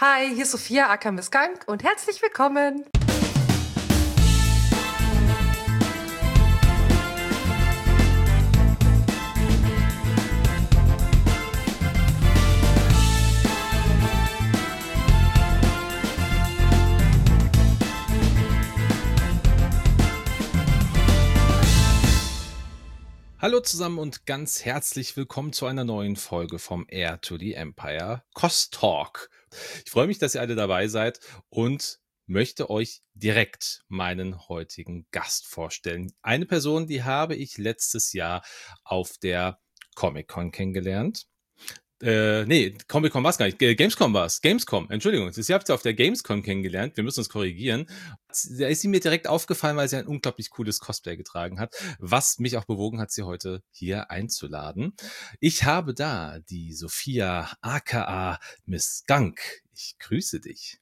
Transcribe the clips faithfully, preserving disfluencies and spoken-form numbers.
Hi, hier ist Sophia aka Miss Gank und herzlich willkommen. Hallo zusammen und ganz herzlich willkommen zu einer neuen Folge vom Heir to the Empire Kost Talk. Ich freue mich, dass ihr alle dabei seid und möchte euch direkt meinen heutigen Gast vorstellen. Eine Person, die habe ich letztes Jahr auf der Comic-Con kennengelernt. Äh, nee, Comic-Con war es gar nicht. Gamescom war es. Gamescom, Entschuldigung. Sie habt sie auf der Gamescom kennengelernt. Wir müssen uns korrigieren. Da ist sie mir direkt aufgefallen, weil sie ein unglaublich cooles Cosplay getragen hat, was mich auch bewogen hat, sie heute hier einzuladen. Ich habe da die Sophia aka Miss Gank. Ich grüße dich.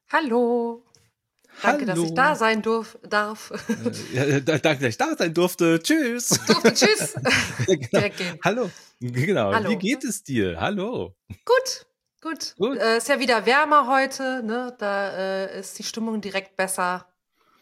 Hallo. Danke, Hallo. dass ich da sein durf, darf. Äh, ja, danke, dass ich da sein durfte. Tschüss. Durfte, tschüss. Genau. Direkt gehen. Hallo. Genau. Hallo. Wie geht es dir? Hallo. Gut, gut. Gut. Äh, ist ja wieder wärmer heute, ne? Da äh, ist die Stimmung direkt besser.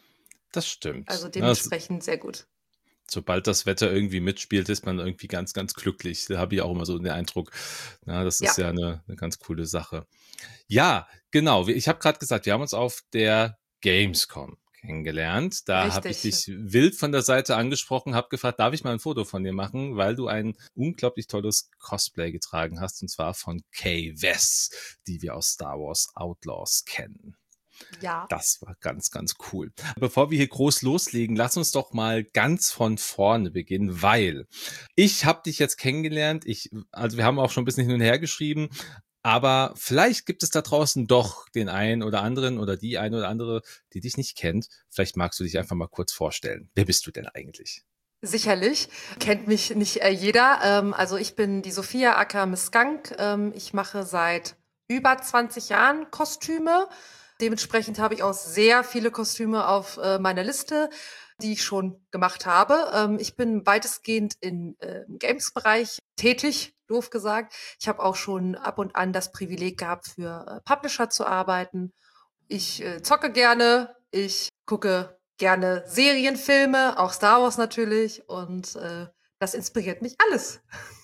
Das stimmt. Also dementsprechend das, sehr gut. Sobald das Wetter irgendwie mitspielt, ist man irgendwie ganz, ganz glücklich. Da habe ich auch immer so den Eindruck. Na, das ist ja, ja eine, eine ganz coole Sache. Ja, genau. Ich habe gerade gesagt, wir haben uns auf der Gamescom kennengelernt. Da habe ich dich wild von der Seite angesprochen, habe gefragt, darf ich mal ein Foto von dir machen, weil du ein unglaublich tolles Cosplay getragen hast, und zwar von Kay Vess, die wir aus Star Wars Outlaws kennen. Ja. Das war ganz, ganz cool. Bevor wir hier groß loslegen, lass uns doch mal ganz von vorne beginnen, weil ich habe dich jetzt kennengelernt. Ich, also wir haben auch schon ein bisschen hin und her geschrieben, aber vielleicht gibt es da draußen doch den einen oder anderen oder die eine oder andere, die dich nicht kennt. Vielleicht magst du dich einfach mal kurz vorstellen. Wer bist du denn eigentlich? Sicherlich. Kennt mich nicht äh, jeder. Ähm, also ich bin die Sophia aka Miss Gank. Ähm, ich mache seit über zwanzig Jahren Kostüme. Dementsprechend habe ich auch sehr viele Kostüme auf äh, meiner Liste, die ich schon gemacht habe. Ähm, ich bin weitestgehend in, äh, im Games-Bereich tätig, doof gesagt. Ich habe auch schon ab und an das Privileg gehabt, für äh, Publisher zu arbeiten. Ich äh, zocke gerne, ich gucke gerne Serienfilme, auch Star Wars natürlich. Und äh, das inspiriert mich alles.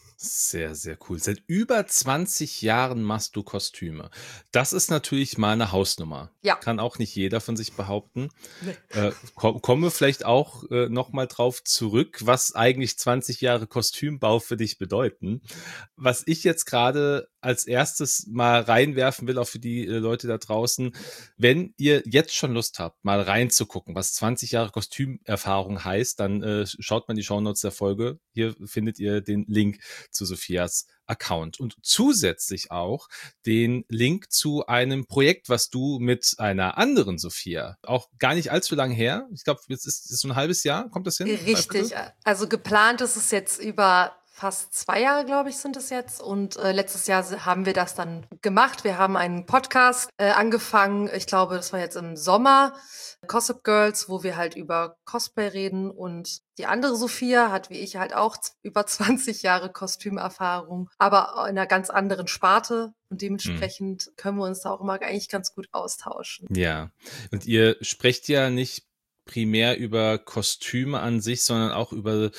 Sehr, sehr cool. Seit über zwanzig Jahren machst du Kostüme. Das ist natürlich mal eine Hausnummer. Ja. Kann auch nicht jeder von sich behaupten. Nee. Äh, ko- kommen wir vielleicht auch äh, noch mal drauf zurück, was eigentlich zwanzig Jahre Kostümbau für dich bedeuten. Was ich jetzt gerade als erstes mal reinwerfen will, auch für die äh, Leute da draußen, wenn ihr jetzt schon Lust habt, mal reinzugucken, was zwanzig Jahre Kostümerfahrung heißt, dann äh, schaut mal in die Shownotes der Folge. Hier findet ihr den Link zu Sophias Account und zusätzlich auch den Link zu einem Projekt, was du mit einer anderen Sophia, auch gar nicht allzu lang her, ich glaube, jetzt ist es so ein halbes Jahr, kommt das hin? Richtig, also geplant ist es jetzt über fast zwei Jahre, glaube ich, sind es jetzt. Und äh, letztes Jahr haben wir das dann gemacht. Wir haben einen Podcast äh, angefangen. Ich glaube, das war jetzt im Sommer. Gossip Girls, wo wir halt über Cosplay reden. Und die andere Sophia hat wie ich halt auch über zwanzig Jahre Kostümerfahrung, aber in einer ganz anderen Sparte. Und dementsprechend hm. können wir uns da auch immer eigentlich ganz gut austauschen. Ja, und ihr sprecht ja nicht primär über Kostüme an sich, sondern auch über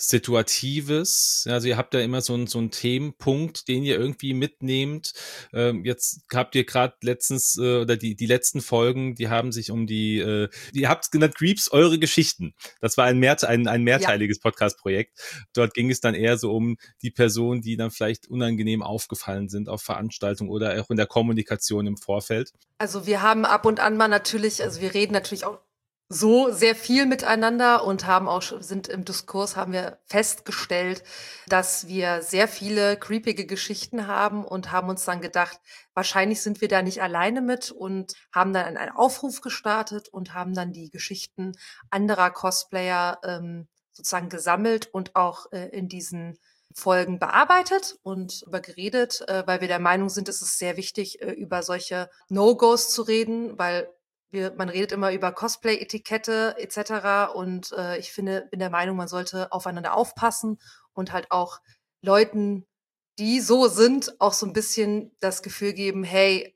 Situatives. Also ihr habt da immer so einen so einen Themenpunkt, den ihr irgendwie mitnehmt. Ähm, jetzt habt ihr gerade letztens äh, oder die die letzten Folgen, die haben sich um die, äh, ihr habt es genannt, Creeps, eure Geschichten. Das war ein mehr ein ein mehrteiliges ja. Podcast-Projekt. Dort ging es dann eher so um die Personen, die dann vielleicht unangenehm aufgefallen sind auf Veranstaltungen oder auch in der Kommunikation im Vorfeld. Also wir haben ab und an mal natürlich, also wir reden natürlich auch so sehr viel miteinander und haben auch sind im Diskurs haben wir festgestellt, dass wir sehr viele creepige Geschichten haben und haben uns dann gedacht, wahrscheinlich sind wir da nicht alleine mit und haben dann einen Aufruf gestartet und haben dann die Geschichten anderer Cosplayer ähm, sozusagen gesammelt und auch äh, in diesen Folgen bearbeitet und über geredet, äh, weil wir der Meinung sind, es ist sehr wichtig, äh, über solche No-Gos zu reden, weil Wir, man redet immer über Cosplay-Etikette et cetera. Und äh, ich finde, bin der Meinung, man sollte aufeinander aufpassen und halt auch Leuten, die so sind, auch so ein bisschen das Gefühl geben, hey,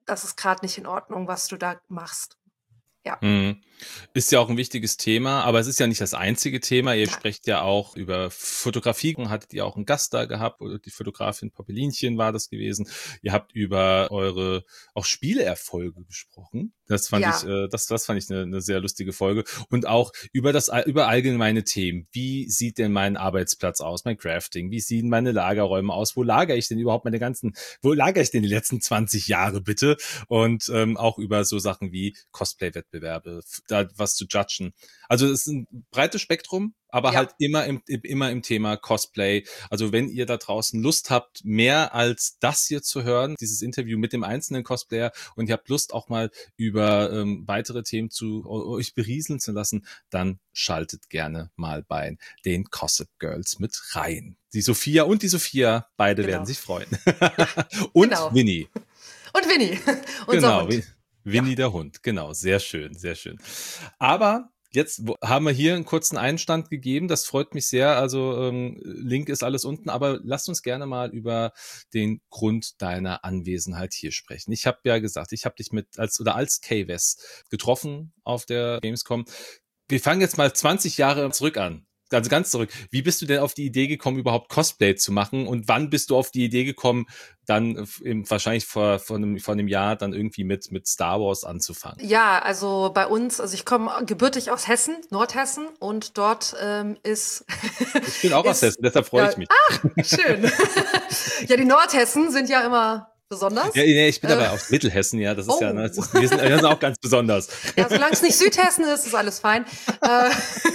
das ist gerade nicht in Ordnung, was du da machst. Ja. Mhm. Ist ja auch ein wichtiges Thema, aber es ist ja nicht das einzige Thema. Ihr Nein. sprecht ja auch über Fotografie und hattet ihr auch einen Gast da gehabt, oder die Fotografin Poppelinchen war das gewesen. Ihr habt über eure auch Spielerfolge gesprochen. Das fand Ja. ich, äh, das, das fand ich eine, eine sehr lustige Folge. Und auch über das, über allgemeine Themen. Wie sieht denn mein Arbeitsplatz aus, mein Crafting? Wie sehen meine Lagerräume aus? Wo lagere ich denn überhaupt meine ganzen, wo lagere ich denn die letzten zwanzig Jahre bitte? Und ähm, auch über so Sachen wie Cosplay-Wettbewerbe, da was zu judgen. Also es ist ein breites Spektrum, aber Ja. halt immer im, immer im Thema Cosplay. Also wenn ihr da draußen Lust habt, mehr als das hier zu hören, dieses Interview mit dem einzelnen Cosplayer, und ihr habt Lust auch mal über ähm, weitere Themen zu euch berieseln zu lassen, dann schaltet gerne mal bei den Gossip Girls mit rein. Die Sophia und die Sophia, beide Genau. werden sich freuen. Und Genau. Winnie. Und Winnie, unser Genau, Hund. Win- Winnie Ja. der Hund, genau, sehr schön, sehr schön. Aber jetzt wo- haben wir hier einen kurzen Einstand gegeben, das freut mich sehr, also ähm, Link ist alles unten, aber lasst uns gerne mal über den Grund deiner Anwesenheit hier sprechen. Ich habe ja gesagt, ich habe dich mit als oder als K-Wes getroffen auf der Gamescom. Wir fangen jetzt mal zwanzig Jahre zurück an. Also ganz zurück. Wie bist du denn auf die Idee gekommen, überhaupt Cosplay zu machen? Und wann bist du auf die Idee gekommen, dann im, wahrscheinlich vor, vor, einem, vor einem Jahr dann irgendwie mit, mit Star Wars anzufangen? Ja, also bei uns, also ich komme gebürtig aus Hessen, Nordhessen, und dort ähm, ist... Ich bin auch aus ist- Hessen, deshalb freue ja, ich mich. Ach, schön. Ja, die Nordhessen sind ja immer besonders. Ja, nee, ich bin Äh, aber aus Mittelhessen, ja, das ist oh. ja, ne, das ist, wir, sind, wir sind auch ganz besonders. Ja, solange es nicht Südhessen ist, ist alles fein. Äh,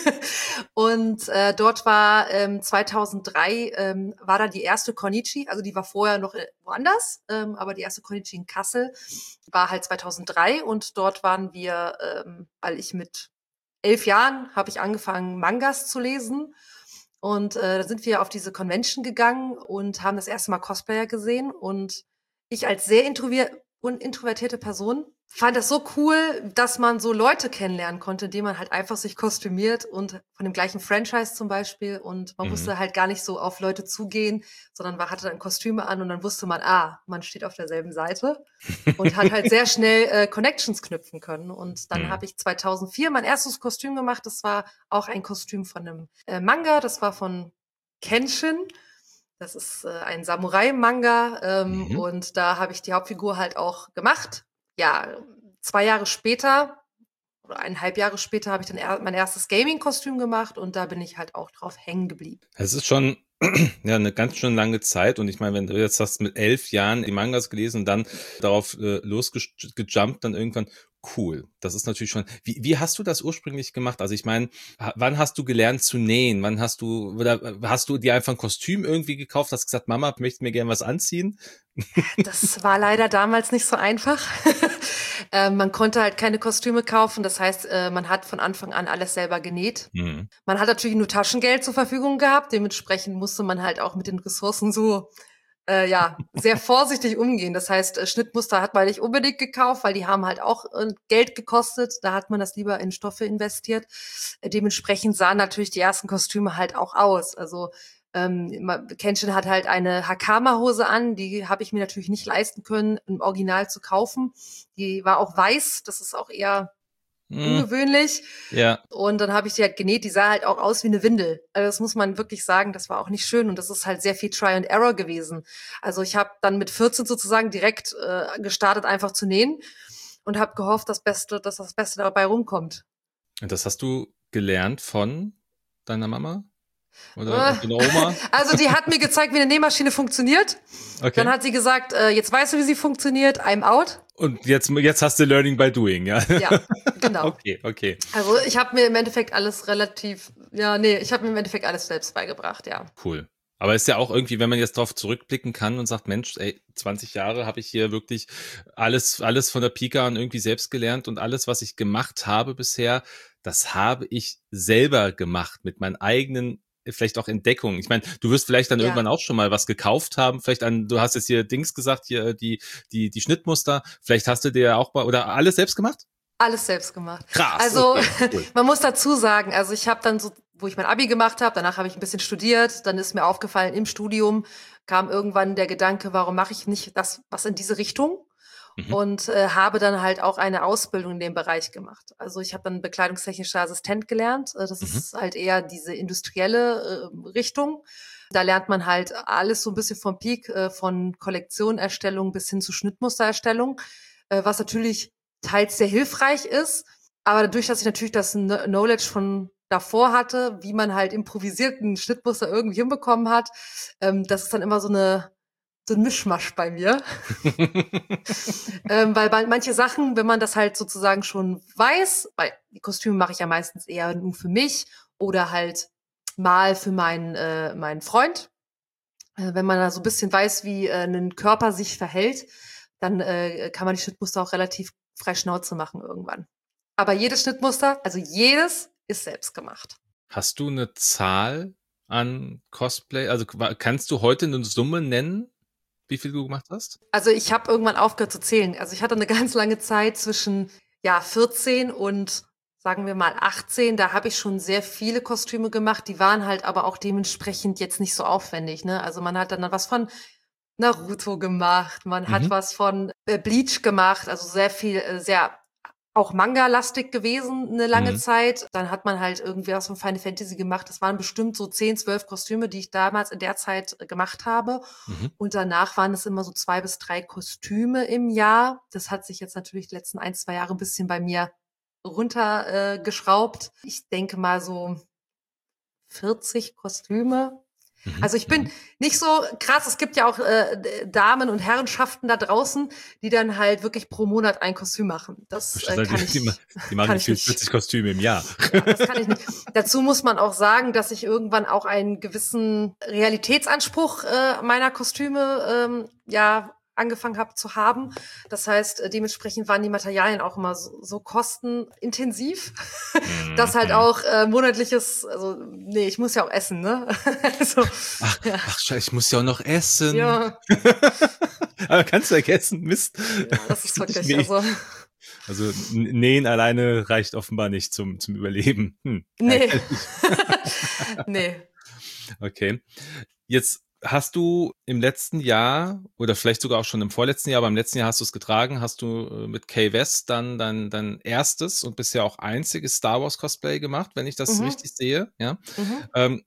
und äh, dort war ähm, zweitausenddrei ähm, war da die erste Konichi, also die war vorher noch äh, woanders, ähm, aber die erste Konichi in Kassel war halt zweitausenddrei, und dort waren wir, ähm, weil ich mit elf Jahren habe ich angefangen, Mangas zu lesen. Und äh, da sind wir auf diese Convention gegangen und haben das erste Mal Cosplayer gesehen. Und ich als sehr introver und introvertierte Person fand das so cool, dass man so Leute kennenlernen konnte, indem man halt einfach sich kostümiert und von dem gleichen Franchise zum Beispiel. Und man Mhm. musste halt gar nicht so auf Leute zugehen, sondern man hatte dann Kostüme an und dann wusste man, ah, man steht auf derselben Seite und hat halt sehr schnell äh, Connections knüpfen können. Und dann Mhm. habe ich zweitausendvier mein erstes Kostüm gemacht. Das war auch ein Kostüm von einem äh, Manga. Das war von Kenshin. Das ist äh, ein Samurai-Manga. Ähm, Mhm. Und da habe ich die Hauptfigur halt auch gemacht. Ja, zwei Jahre später oder eineinhalb Jahre später habe ich dann er mein erstes Gaming-Kostüm gemacht, und da bin ich halt auch drauf hängen geblieben. Es ist schon ja eine ganz schön lange Zeit, und ich meine, wenn du jetzt hast mit elf Jahren die Mangas gelesen und dann darauf äh, losgejumpt, dann irgendwann, cool. Das ist natürlich schon. Wie, wie hast du das ursprünglich gemacht? Also ich meine, ha- wann hast du gelernt zu nähen? Wann hast du oder hast du dir einfach ein Kostüm irgendwie gekauft? Hast gesagt, Mama, ich möchte mir gerne was anziehen? Das war leider damals nicht so einfach. äh, man konnte halt keine Kostüme kaufen. Das heißt, äh, man hat von Anfang an alles selber genäht. Mhm. Man hat natürlich nur Taschengeld zur Verfügung gehabt. Dementsprechend musste man halt auch mit den Ressourcen so äh, ja sehr vorsichtig umgehen. Das heißt, äh, Schnittmuster hat man nicht unbedingt gekauft, weil die haben halt auch äh, Geld gekostet. Da hat man das lieber in Stoffe investiert. Äh, dementsprechend sahen natürlich die ersten Kostüme halt auch aus. Also ähm, Kenshin hat halt eine Hakama-Hose an, die habe ich mir natürlich nicht leisten können, im Original zu kaufen. Die war auch weiß, das ist auch eher Mhm. ungewöhnlich. Ja. Und dann habe ich die halt genäht, die sah halt auch aus wie eine Windel. Also das muss man wirklich sagen, das war auch nicht schön, und das ist halt sehr viel Try and Error gewesen. Also ich habe dann mit vierzehn sozusagen direkt äh, gestartet, einfach zu nähen, und habe gehofft, das Beste, dass das Beste dabei rumkommt. Und das hast du gelernt von deiner Mama? Oder von der Oma? Also die hat mir gezeigt, wie eine Nähmaschine funktioniert. Okay. Dann hat sie gesagt, äh, jetzt weißt du, wie sie funktioniert, I'm out. Und jetzt, jetzt hast du Learning by Doing, ja? Ja, genau. Okay, okay. Also ich habe mir im Endeffekt alles relativ, ja, nee, ich habe mir im Endeffekt alles selbst beigebracht, ja. Cool. Aber ist ja auch irgendwie, wenn man jetzt drauf zurückblicken kann und sagt, Mensch, ey, zwanzig Jahre habe ich hier wirklich alles, alles von der Pika an irgendwie selbst gelernt, und alles, was ich gemacht habe bisher, das habe ich selber gemacht mit meinen eigenen, vielleicht auch Entdeckungen. Ich meine, du wirst vielleicht dann Ja. irgendwann auch schon mal was gekauft haben. Vielleicht an, du hast jetzt hier Dings gesagt, hier die, die, die Schnittmuster. Vielleicht hast du dir auch mal, oder alles selbst gemacht? Alles selbst gemacht. Krass. Also okay, cool. man muss dazu sagen, also ich habe dann so, wo ich mein Abi gemacht habe, danach habe ich ein bisschen studiert, dann ist mir aufgefallen, im Studium kam irgendwann der Gedanke, warum mache ich nicht das, was in diese Richtung? Mhm. und äh, habe dann halt auch eine Ausbildung in dem Bereich gemacht. Also ich habe dann bekleidungstechnischer Assistent gelernt. Äh, Das Mhm. ist halt eher diese industrielle äh, Richtung. Da lernt man halt alles so ein bisschen vom Peak, äh, von Kollektionerstellung bis hin zu Schnittmustererstellung, äh, was natürlich teils sehr hilfreich ist. Aber dadurch, dass ich natürlich das Kn- Knowledge von davor hatte, wie man halt improvisierten Schnittmuster irgendwie hinbekommen hat, ähm, das ist dann immer so eine so ein Mischmasch bei mir. Ähm, weil bei manche Sachen, wenn man das halt sozusagen schon weiß, weil die Kostüme mache ich ja meistens eher nur für mich oder halt mal für meinen äh, meinen Freund. Äh, wenn man da so ein bisschen weiß, wie äh, ein Körper sich verhält, dann äh, kann man die Schnittmuster auch relativ frei Schnauze machen irgendwann. Aber jedes Schnittmuster, also jedes, ist selbst gemacht. Hast du eine Zahl an Cosplay? Also qua- kannst du heute eine Summe nennen, wie viel du gemacht hast? Also ich habe irgendwann aufgehört zu zählen. Also ich hatte eine ganz lange Zeit zwischen ja vierzehn und sagen wir mal achtzehn. Da habe ich schon sehr viele Kostüme gemacht. Die waren halt aber auch dementsprechend jetzt nicht so aufwendig. Ne? Also man hat dann was von Naruto gemacht, man hat Mhm. was von äh, Bleach gemacht, also sehr viel, äh, sehr auch Manga-lastig gewesen eine lange Mhm. Zeit. Dann hat man halt irgendwie was von Final Fantasy gemacht. Das waren bestimmt so zehn, zwölf Kostüme, die ich damals in der Zeit äh, gemacht habe. Mhm. Und danach waren es immer so zwei bis drei Kostüme im Jahr. Das hat sich jetzt natürlich die letzten ein, zwei Jahre ein bisschen bei mir runtergeschraubt. Äh, geschraubt. Ich denke mal so vierzig Kostüme. Mhm. Also ich bin Mhm. nicht so krass. Es gibt ja auch äh, D- Damen und Herrenschaften da draußen, die dann halt wirklich pro Monat ein Kostüm machen. Das äh, kann Die, ma- ich, die machen kann ich gefühlt nicht. vierzig Kostüme im Jahr. Ja, das kann ich nicht. Dazu muss man auch sagen, dass ich irgendwann auch einen gewissen Realitätsanspruch äh, meiner Kostüme ähm, ja angefangen habe zu haben. Das heißt, äh, dementsprechend waren die Materialien auch immer so, so kostenintensiv, dass halt Mhm. auch äh, monatliches, also nee, ich muss ja auch essen, ne? Also Ach, ja, ach, Scheiße, ich muss ja auch noch essen. ja, Aber kannst du vergessen, Mist. ja, das ist Ich, ich, wirklich, nee. also Also n- nähen alleine reicht offenbar nicht zum, zum Überleben. Hm, nee, ärgerlich. nee. Okay. Jetzt hast du im letzten Jahr oder vielleicht sogar auch schon im vorletzten Jahr, aber im letzten Jahr hast du es getragen, hast du äh, mit Kay West dann dein, dein erstes und bisher auch einziges Star Wars Cosplay gemacht, wenn ich das Mhm, richtig sehe. Ja. mhm, Ähm,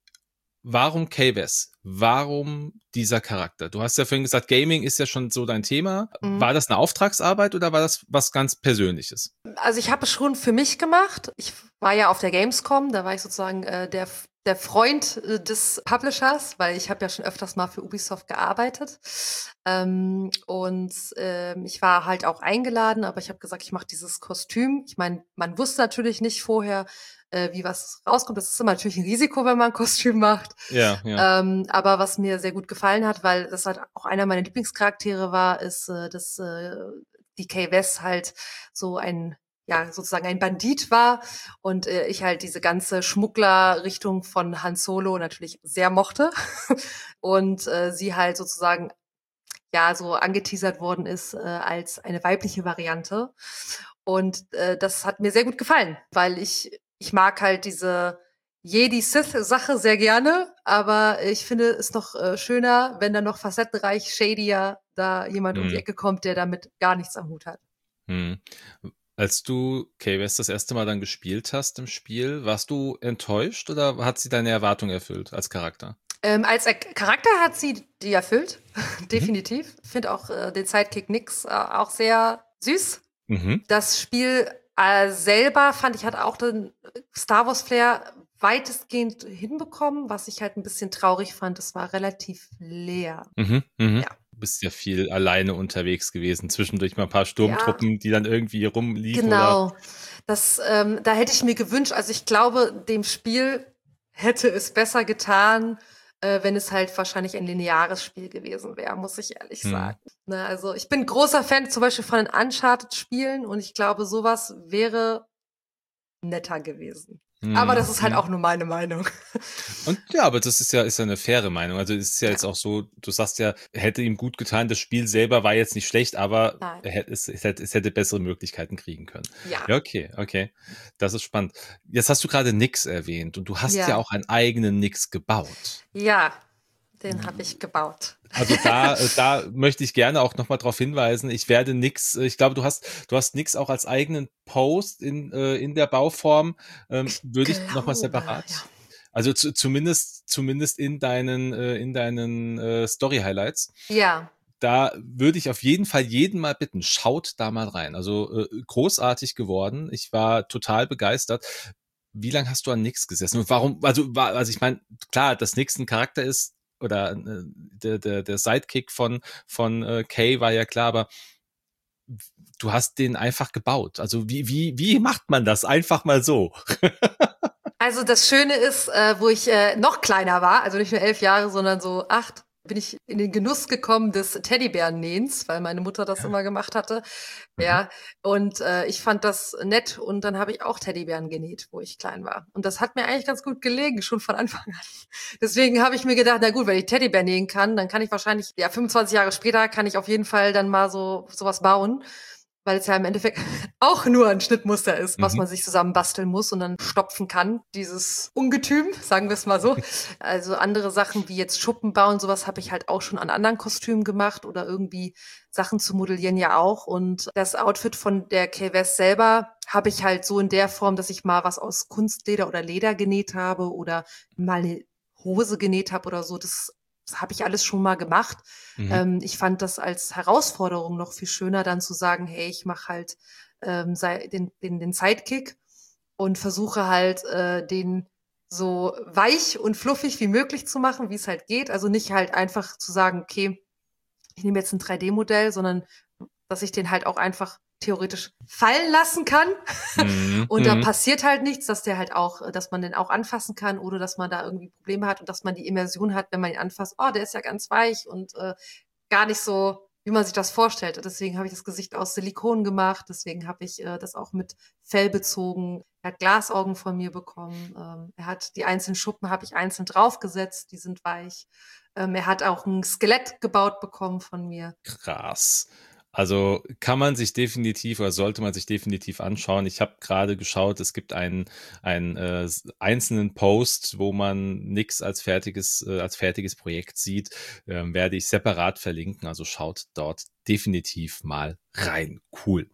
warum Kay West? Warum dieser Charakter? Du hast ja vorhin gesagt, Gaming ist ja schon so dein Thema. mhm. War das eine Auftragsarbeit oder war das was ganz Persönliches? Also ich habe es schon für mich gemacht. Ich war ja auf der Gamescom, da war ich sozusagen äh, der, der Freund äh, des Publishers, weil ich habe ja schon öfters mal für Ubisoft gearbeitet. Ähm, und ähm, ich war halt auch eingeladen, aber ich habe gesagt, ich mache dieses Kostüm. Ich meine, man wusste natürlich nicht vorher, äh, wie was rauskommt. Das ist immer natürlich ein Risiko, wenn man ein Kostüm macht. Ja, ja. Ähm, aber was mir sehr gut gefallen hat, weil das halt auch einer meiner Lieblingscharaktere war, ist, äh, dass äh, die Kay West halt so ein ja, sozusagen ein Bandit war und äh, ich halt diese ganze Schmugglerrichtung von Han Solo natürlich sehr mochte und äh, sie halt sozusagen ja so angeteasert worden ist äh, als eine weibliche Variante und äh, das hat mir sehr gut gefallen, weil ich ich mag halt diese Jedi-Sith-Sache sehr gerne, aber ich finde es noch äh, schöner, wenn dann noch facettenreich, shadier da jemand um die Hm, Ecke kommt, der damit gar nichts am Hut hat. hm. Als du Kay West das erste Mal dann gespielt hast im Spiel, warst du enttäuscht oder hat sie deine Erwartung erfüllt als Charakter? Ähm, als er Charakter hat sie die erfüllt, Mhm. definitiv. Ich finde auch äh, den Sidekick Nix äh, auch sehr süß. Mhm. Das Spiel äh, selber fand ich hat auch den Star Wars Flair weitestgehend hinbekommen, was ich halt ein bisschen traurig fand. Es war relativ leer. Mhm. Mhm. Ja, Du bist ja viel alleine unterwegs gewesen, zwischendurch mal ein paar ja, Sturmtruppen, die dann irgendwie rumliefen oder. genau. Das, ähm, da hätte ich mir gewünscht. Also ich glaube, dem Spiel hätte es besser getan, äh, wenn es halt wahrscheinlich ein lineares Spiel gewesen wäre, muss ich ehrlich Hm. sagen. Ne, also ich bin großer Fan zum Beispiel von den Uncharted-Spielen und ich glaube, sowas wäre netter gewesen. Aber Hm. das ist halt Hm. auch nur meine Meinung. Und ja, aber das ist ja, ist ja eine faire Meinung. Also es ist ja Ja, jetzt auch so, du sagst ja, hätte ihm gut getan, das Spiel selber war jetzt nicht schlecht, aber nein. er hätte, es, es hätte, es hätte bessere Möglichkeiten kriegen können. Ja, Ja, okay, okay. Das ist spannend. Jetzt hast du gerade Nix erwähnt und du hast ja ja, auch einen eigenen Nix gebaut. ja. Den habe ich gebaut. Also da, da möchte ich gerne auch nochmal drauf hinweisen. Ich werde nix, ich glaube, du hast, du hast nix auch als eigenen Post in, äh, in der Bauform, ähm, würde ich nochmal separat. Ja. Also zu, zumindest, zumindest in deinen, äh, in deinen äh, Story-Highlights. Ja. Da würde ich auf jeden Fall jeden mal bitten, schaut da mal rein. Also äh, großartig geworden. Ich war total begeistert. Wie lange hast du an Nix gesessen? Und warum, also, war, also ich meine, klar, dass Nix ein Charakter ist, oder äh, der, der, der Sidekick von, von äh, Kay war ja klar, aber du hast den einfach gebaut. Also wie, wie, wie macht man das? Einfach mal so. Also das Schöne ist, äh, wo ich äh, noch kleiner war, also nicht nur elf Jahre, sondern so acht, bin ich in den Genuss gekommen des Teddybärennähens, weil meine Mutter das ja. immer gemacht hatte. Mhm. Ja, und äh, ich fand das nett und dann habe ich auch Teddybären genäht, wo ich klein war. Und das hat mir eigentlich ganz gut gelegen, schon von Anfang an. Deswegen habe ich mir gedacht, na gut, wenn ich Teddybär nähen kann, dann kann ich wahrscheinlich, ja, fünfundzwanzig Jahre später kann ich auf jeden Fall dann mal so sowas bauen. Weil es ja im Endeffekt auch nur ein Schnittmuster ist, was mhm. man sich zusammen basteln muss und dann stopfen kann, dieses Ungetüm, sagen wir es mal so. Also andere Sachen wie jetzt Schuppen bauen, sowas habe ich halt auch schon an anderen Kostümen gemacht oder irgendwie Sachen zu modellieren ja auch. Und das Outfit von der Kay West selber habe ich halt so in der Form, dass ich mal was aus Kunstleder oder Leder genäht habe oder mal eine Hose genäht habe oder so. Das Das habe ich alles schon mal gemacht. Mhm. Ähm, ich fand das als Herausforderung noch viel schöner, dann zu sagen, hey, ich mache halt ähm, den, den, den Sidekick und versuche halt, äh, den so weich und fluffig wie möglich zu machen, wie es halt geht. Also nicht halt einfach zu sagen, okay, ich nehme jetzt ein drei D Modell, sondern dass ich den halt auch einfach theoretisch fallen lassen kann. Mhm. Und da passiert halt nichts, dass der halt auch, dass man den auch anfassen kann oder dass man da irgendwie Probleme hat und dass man die Immersion hat, wenn man ihn anfasst, oh, der ist ja ganz weich und äh, gar nicht so, wie man sich das vorstellt. Deswegen habe ich das Gesicht aus Silikon gemacht, deswegen habe ich äh, das auch mit Fell bezogen. Er hat Glasaugen von mir bekommen. Ähm, er hat die einzelnen Schuppen, habe ich einzeln draufgesetzt, die sind weich. Ähm, er hat auch ein Skelett gebaut bekommen von mir. Krass. Also kann man sich definitiv oder sollte man sich definitiv anschauen. Ich habe gerade geschaut, es gibt einen, einen äh, einzelnen Post, wo man Nix als fertiges, äh, als fertiges Projekt sieht. Ähm, werde ich separat verlinken. Also schaut dort definitiv mal rein. Cool.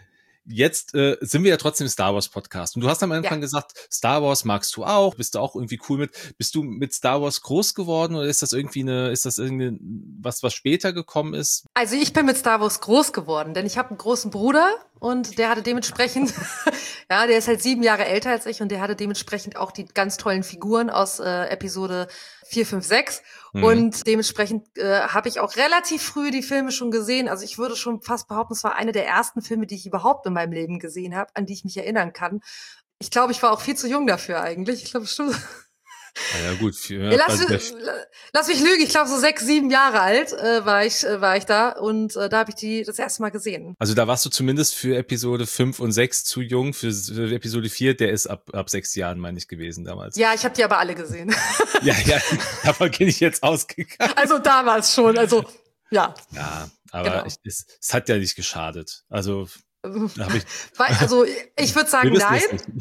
Jetzt äh, sind wir ja trotzdem Star Wars Podcast. Und du hast am Anfang ja. gesagt, Star Wars magst du auch, bist du auch irgendwie cool mit. Bist du mit Star Wars groß geworden oder ist das irgendwie eine, ist das irgendwie was, was später gekommen ist? Also ich bin mit Star Wars groß geworden, denn ich habe einen großen Bruder und der hatte dementsprechend, ja, der ist halt sieben Jahre älter als ich und der hatte dementsprechend auch die ganz tollen Figuren aus äh, Episode vier, fünf, sechs. Mhm. Und dementsprechend äh, habe ich auch relativ früh die Filme schon gesehen. Also ich würde schon fast behaupten, es war eine der ersten Filme, die ich überhaupt in meinem Leben gesehen habe, an die ich mich erinnern kann. Ich glaube, ich war auch viel zu jung dafür eigentlich. Ich glaube schon. Ah ja, gut. Ja, lass, also, lass mich lügen, ich glaube so sechs, sieben Jahre alt äh, war ich äh, war ich da und äh, da habe ich die das erste Mal gesehen. Also da warst du zumindest für Episode fünf und sechs zu jung, für, für Episode vier, der ist ab ab sechs Jahren, meine ich, gewesen damals. Ja, ich habe die aber alle gesehen. ja, ja, davon bin ich jetzt ausgegangen. Also damals schon, also ja. Ja, aber genau. ich, es, es hat ja nicht geschadet. Also hab ich, also ich würde sagen, nein.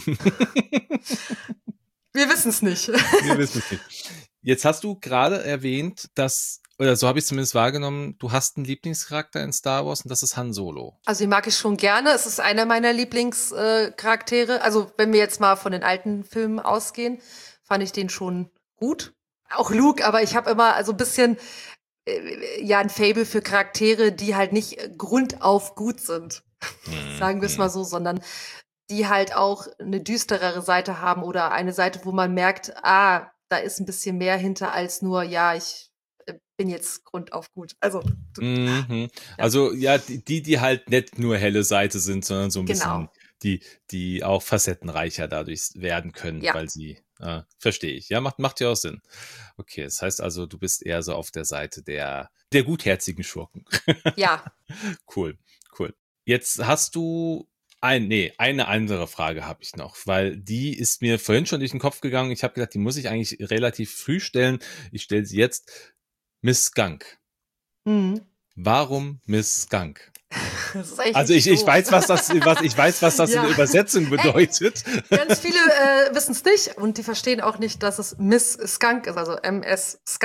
Wir wissen es nicht. Wir wissen es nicht. Jetzt hast du gerade erwähnt, dass, oder so habe ich es zumindest wahrgenommen, du hast einen Lieblingscharakter in Star Wars und das ist Han Solo. Also den mag ich schon gerne. Es ist einer meiner Lieblingscharaktere. Also wenn wir jetzt mal von den alten Filmen ausgehen, fand ich den schon gut. Auch Luke, aber ich habe immer also ein bisschen äh, ja ein Faible für Charaktere, die halt nicht grundauf gut sind. Hm, Sagen wir es hm. mal so, sondern die halt auch eine düsterere Seite haben oder eine Seite, wo man merkt, ah, da ist ein bisschen mehr hinter als nur, ja, ich bin jetzt grundauf gut. Also, mhm. ja. also ja, die, die halt nicht nur helle Seite sind, sondern so ein genau. bisschen, die, die auch facettenreicher dadurch werden können, ja. weil sie, äh, verstehe ich. Ja, macht, macht ja auch Sinn. Okay, das heißt also, du bist eher so auf der Seite der, der gutherzigen Schurken. Ja. Cool, cool. Jetzt hast du Ein, nee, eine andere Frage habe ich noch, weil die ist mir vorhin schon durch den Kopf gegangen. Ich habe gedacht, die muss ich eigentlich relativ früh stellen. Ich stelle sie jetzt. Miss Skunk. Mhm. Warum Miss Skunk? Das ist echt also ich, ich weiß, was das, was ich weiß, was das ja. in der Übersetzung bedeutet. Ey, ganz viele äh, wissen es nicht und die verstehen auch nicht, dass es Miss Skunk ist, also M S Skunk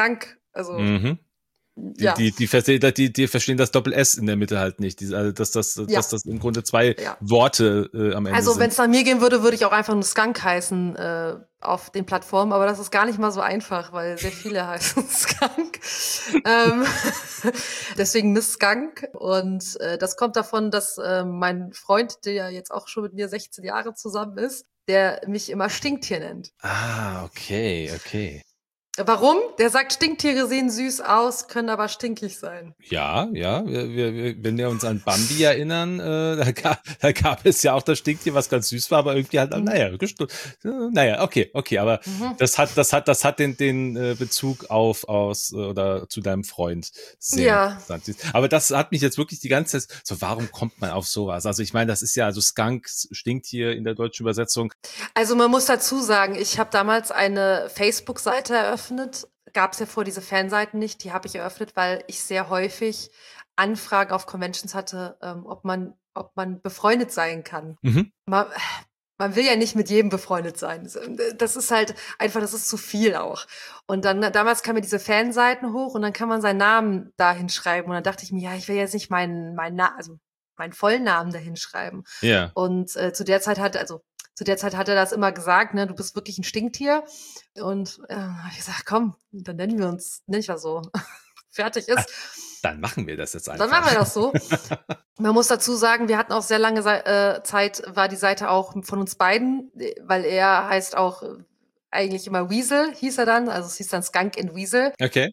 Also, Mhm. Die, ja. die, die, verstehen, die, die verstehen das Doppel-S in der Mitte halt nicht. Die, also, dass, das, Ja. dass das im Grunde zwei Ja. Worte äh, am Ende Also, sind. wenn es nach mir gehen würde, würde ich auch einfach nur Skunk heißen äh, auf den Plattformen. Aber das ist gar nicht mal so einfach, weil sehr viele heißen Skunk. ähm, deswegen Miss Skunk. Und äh, das kommt davon, dass äh, mein Freund, der jetzt auch schon mit mir sechzehn Jahre zusammen ist, der mich immer Stinktier nennt. Ah, okay, okay. Warum? Der sagt, Stinktiere sehen süß aus, können aber stinkig sein. Ja, ja, wir, wir, wenn wir uns an Bambi erinnern, äh, da, gab, da gab es ja auch das Stinktier, was ganz süß war, aber irgendwie halt, Mhm. naja, gestu- äh, naja, okay, okay, aber Mhm. das hat, das hat, das hat den, den äh, Bezug auf, aus, äh, oder zu deinem Freund sehr Ja. interessant. Aber das hat mich jetzt wirklich die ganze Zeit, so, warum kommt man auf sowas? Also ich meine, das ist ja, also Skunk, Stinktier in der deutschen Übersetzung. Also man muss dazu sagen, ich habe damals eine Facebook-Seite eröffnet. Gab es ja vor diese Fanseiten nicht. Die habe ich eröffnet, weil ich sehr häufig Anfragen auf Conventions hatte, ähm, ob man, ob man befreundet sein kann. Mhm. Man, man will ja nicht mit jedem befreundet sein. Das ist halt einfach, das ist zu viel auch. Und dann damals kamen mir diese Fanseiten hoch und dann kann man seinen Namen da hinschreiben. Und dann dachte ich mir, ja, ich will jetzt nicht meinen, meinen Na also meinen vollen Namen da hinschreiben. Ja. Und äh, zu der Zeit hat, also zu der Zeit hat er das immer gesagt, ne, du bist wirklich ein Stinktier. Und äh, habe ich gesagt, komm, dann nennen wir uns, nenn ich das so. Fertig ist. Dann machen wir das jetzt einfach. Dann machen wir das so. Man muss dazu sagen, wir hatten auch sehr lange äh, Zeit, war die Seite auch von uns beiden, weil er heißt auch äh, eigentlich immer Weasel, hieß er dann. Also es hieß dann Skunk and Weasel. Okay.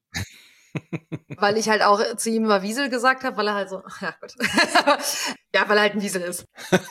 Weil ich halt auch zu ihm immer Wiesel gesagt habe, weil er halt so, ja gut. Ja, weil er halt ein Wiesel ist.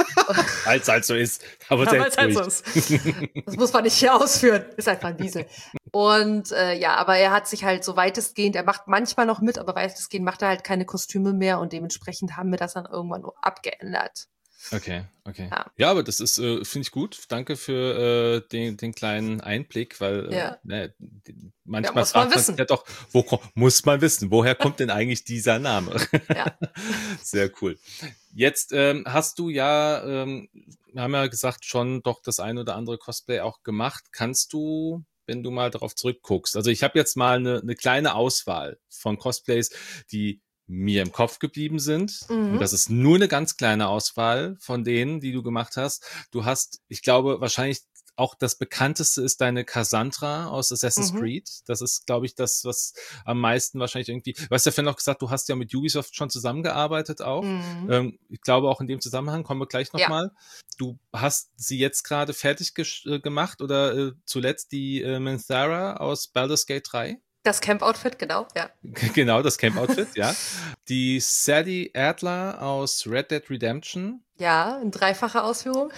Weil es halt so ist. Aber ja, weil es halt so ist. Das muss man nicht hier ausführen. Ist einfach ein Wiesel. Und äh, ja, aber er hat sich halt so weitestgehend, er macht manchmal noch mit, aber weitestgehend macht er halt keine Kostüme mehr und dementsprechend haben wir das dann irgendwann nur abgeändert. Okay, okay. Ja, ja aber das ist, äh, finde ich gut. Danke für äh, den, den kleinen Einblick, weil äh, ja. ne, manchmal ja, muss fragt man man sich ja doch, wo muss man wissen, woher kommt denn eigentlich dieser Name? Ja. Sehr cool. Jetzt ähm, hast du ja, ähm, wir haben ja gesagt, schon doch das ein oder andere Cosplay auch gemacht. Kannst du, wenn du mal darauf zurückguckst, also ich habe jetzt mal eine, eine kleine Auswahl von Cosplays, die mir im Kopf geblieben sind. Mhm. Und das ist nur eine ganz kleine Auswahl von denen, die du gemacht hast. Du hast, ich glaube, wahrscheinlich auch das bekannteste ist deine Cassandra aus Assassin's Mhm. Creed. Das ist, glaube ich, das, was am meisten wahrscheinlich irgendwie, du hast ja vorhin auch gesagt, du hast ja mit Ubisoft schon zusammengearbeitet auch. Mhm. Ähm, ich glaube auch in dem Zusammenhang, kommen wir gleich nochmal. Ja. Du hast sie jetzt gerade fertig äh, gemacht oder äh, zuletzt die äh, Minthara aus Baldur's Gate drei. Das Camp-Outfit, genau, ja. Genau, das Camp-Outfit, ja. Die Sally Adler aus Red Dead Redemption. Ja, in dreifacher Ausführung.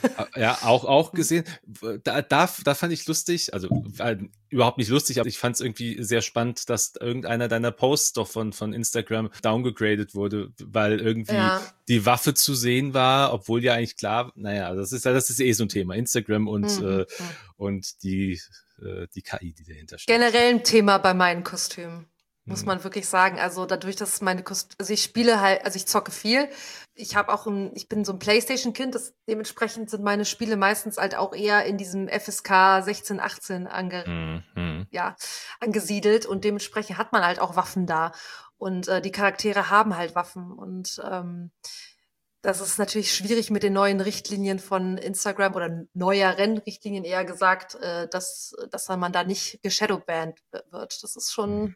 Ja, auch, auch gesehen. Da, da, da fand ich lustig, also äh, überhaupt nicht lustig, aber ich fand es irgendwie sehr spannend, dass irgendeiner deiner Posts doch von, von Instagram downgegradet wurde, weil irgendwie ja. die Waffe zu sehen war, obwohl ja eigentlich klar, naja, das ist das ist eh so ein Thema, Instagram und, Mhm. äh, und die, äh, die K I, die dahinter steht. Generell ein Thema bei meinen Kostümen. Muss man wirklich sagen. Also dadurch, dass meine Kostüme, also ich spiele halt, also ich zocke viel. Ich habe auch ein, ich bin so ein PlayStation-Kind, das dementsprechend sind meine Spiele meistens halt auch eher in diesem F S K sechzehn, achtzehn ange, Mhm. ja, angesiedelt und dementsprechend hat man halt auch Waffen da. Und äh, die Charaktere haben halt Waffen. Und ähm, das ist natürlich schwierig mit den neuen Richtlinien von Instagram oder neueren Richtlinien eher gesagt, äh, dass, dass man da nicht geshadowbanned wird. Das ist schon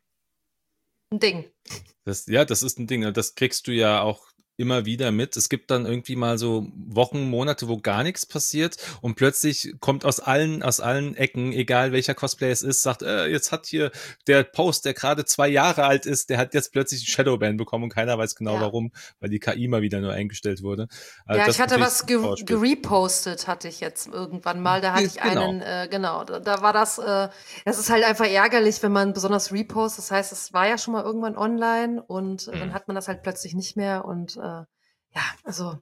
ein Ding. Das, ja, das ist ein Ding. Das kriegst du ja auch immer wieder mit. Es gibt dann irgendwie mal so Wochen, Monate, wo gar nichts passiert und plötzlich kommt aus allen, aus allen Ecken, egal welcher Cosplay es ist, sagt, äh, jetzt hat hier der Post, der gerade zwei Jahre alt ist, der hat jetzt plötzlich einen Shadowban bekommen und keiner weiß genau Ja. warum, weil die K I mal wieder nur eingestellt wurde. Also ja, das ich hatte natürlich was ge Vorspiel. gerepostet, hatte ich jetzt irgendwann mal. Da hatte ich Genau. einen, äh, genau, da, da war das, äh, das ist halt einfach ärgerlich, wenn man besonders repost. Das heißt, es war ja schon mal irgendwann online und äh, Mhm. dann hat man das halt plötzlich nicht mehr und äh, ja, also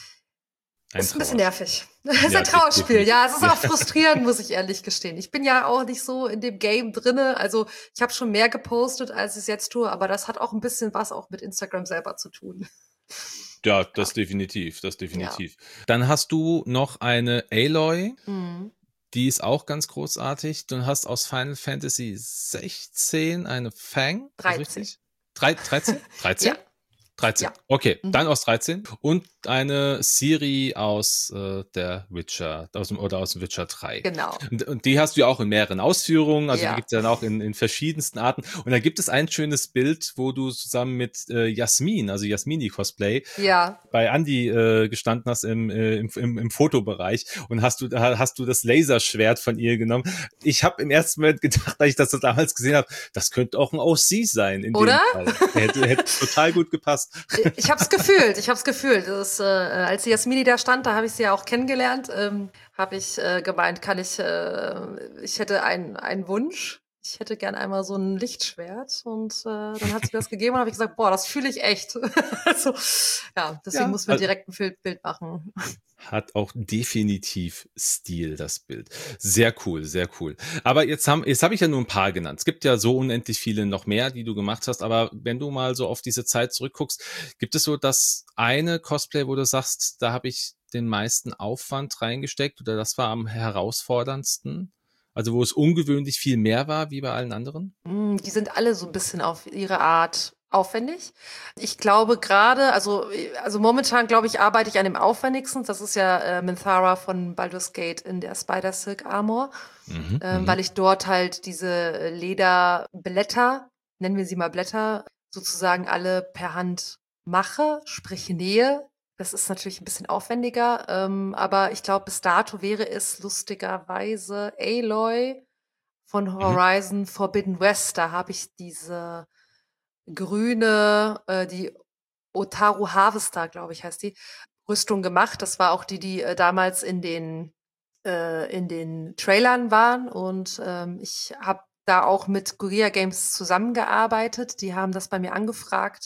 Ein ist ein bisschen Trauerspiel. nervig. Es ist Ja, ein Trauerspiel. definitiv. Ja, es ist Ja. auch frustrierend, muss ich ehrlich gestehen. Ich bin ja auch nicht so in dem Game drinne. Also ich habe schon mehr gepostet, als ich es jetzt tue, aber das hat auch ein bisschen was auch mit Instagram selber zu tun. Ja, das definitiv, das definitiv. Dann hast du noch eine Aloy, Mhm. Die ist auch ganz großartig. Du hast aus Final Fantasy sechzehn eine Fang. dreizehn. Drei, dreizehn? dreizehn? Ja. dreizehn. Ja. Okay, Mhm. dann aus dreizehn. Und eine Ciri aus äh, der Witcher, aus dem, oder aus dem Witcher drei. Genau. Und, und die hast du ja auch in mehreren Ausführungen, also Ja. die gibt es dann auch in, in verschiedensten Arten. Und da gibt es ein schönes Bild, wo du zusammen mit äh, Jasmin, also Jasmini-Cosplay, Ja. bei Andi äh, gestanden hast im, äh, im, im, im Fotobereich und hast du, hast du das Laserschwert von ihr genommen. Ich habe im ersten Moment gedacht, als ich das so damals gesehen habe, das könnte auch ein O C sein. In Oder? Dem Fall. Hätte, hätte total gut gepasst. Ich habe es gefühlt, ich habe es gefühlt. Das, äh, als die Jasmini da stand, da habe ich sie ja auch kennengelernt, ähm, habe ich äh, gemeint, kann ich, äh, ich hätte einen einen Wunsch. Ich hätte gern einmal so ein Lichtschwert und äh, dann hat sie das gegeben und habe ich gesagt, boah, das fühle ich echt. Also ja, deswegen Ja, muss man also- direkt ein Bild, Bild machen. Hat auch definitiv Stil, das Bild. Sehr cool, sehr cool. Aber jetzt haben, jetzt habe ich ja nur ein paar genannt. Es gibt ja so unendlich viele noch mehr, die du gemacht hast. Aber wenn du mal so auf diese Zeit zurückguckst, gibt es so das eine Cosplay, wo du sagst, da habe ich den meisten Aufwand reingesteckt oder das war am herausforderndsten? Also wo es ungewöhnlich viel mehr war wie bei allen anderen? Mm, Die sind alle so ein bisschen auf ihre Art aufwendig. Ich glaube gerade, also, also momentan glaube ich, arbeite ich an dem aufwendigsten. Das ist ja äh, Minthara von Baldur's Gate in der Spider Silk Armor, Mhm, ähm, mhm. weil ich dort halt diese Lederblätter, nennen wir sie mal Blätter, sozusagen alle per Hand mache, sprich nähe. Das ist natürlich ein bisschen aufwendiger, ähm, aber ich glaube, bis dato wäre es lustigerweise Aloy von Mhm. Horizon Forbidden West. Da habe ich diese grüne, äh, die Otaru Harvester, glaube ich, heißt die, Rüstung gemacht. Das war auch die, die äh, damals in den äh, in den Trailern waren. Und ähm, ich habe da auch mit Guerilla Games zusammengearbeitet. Die haben das bei mir angefragt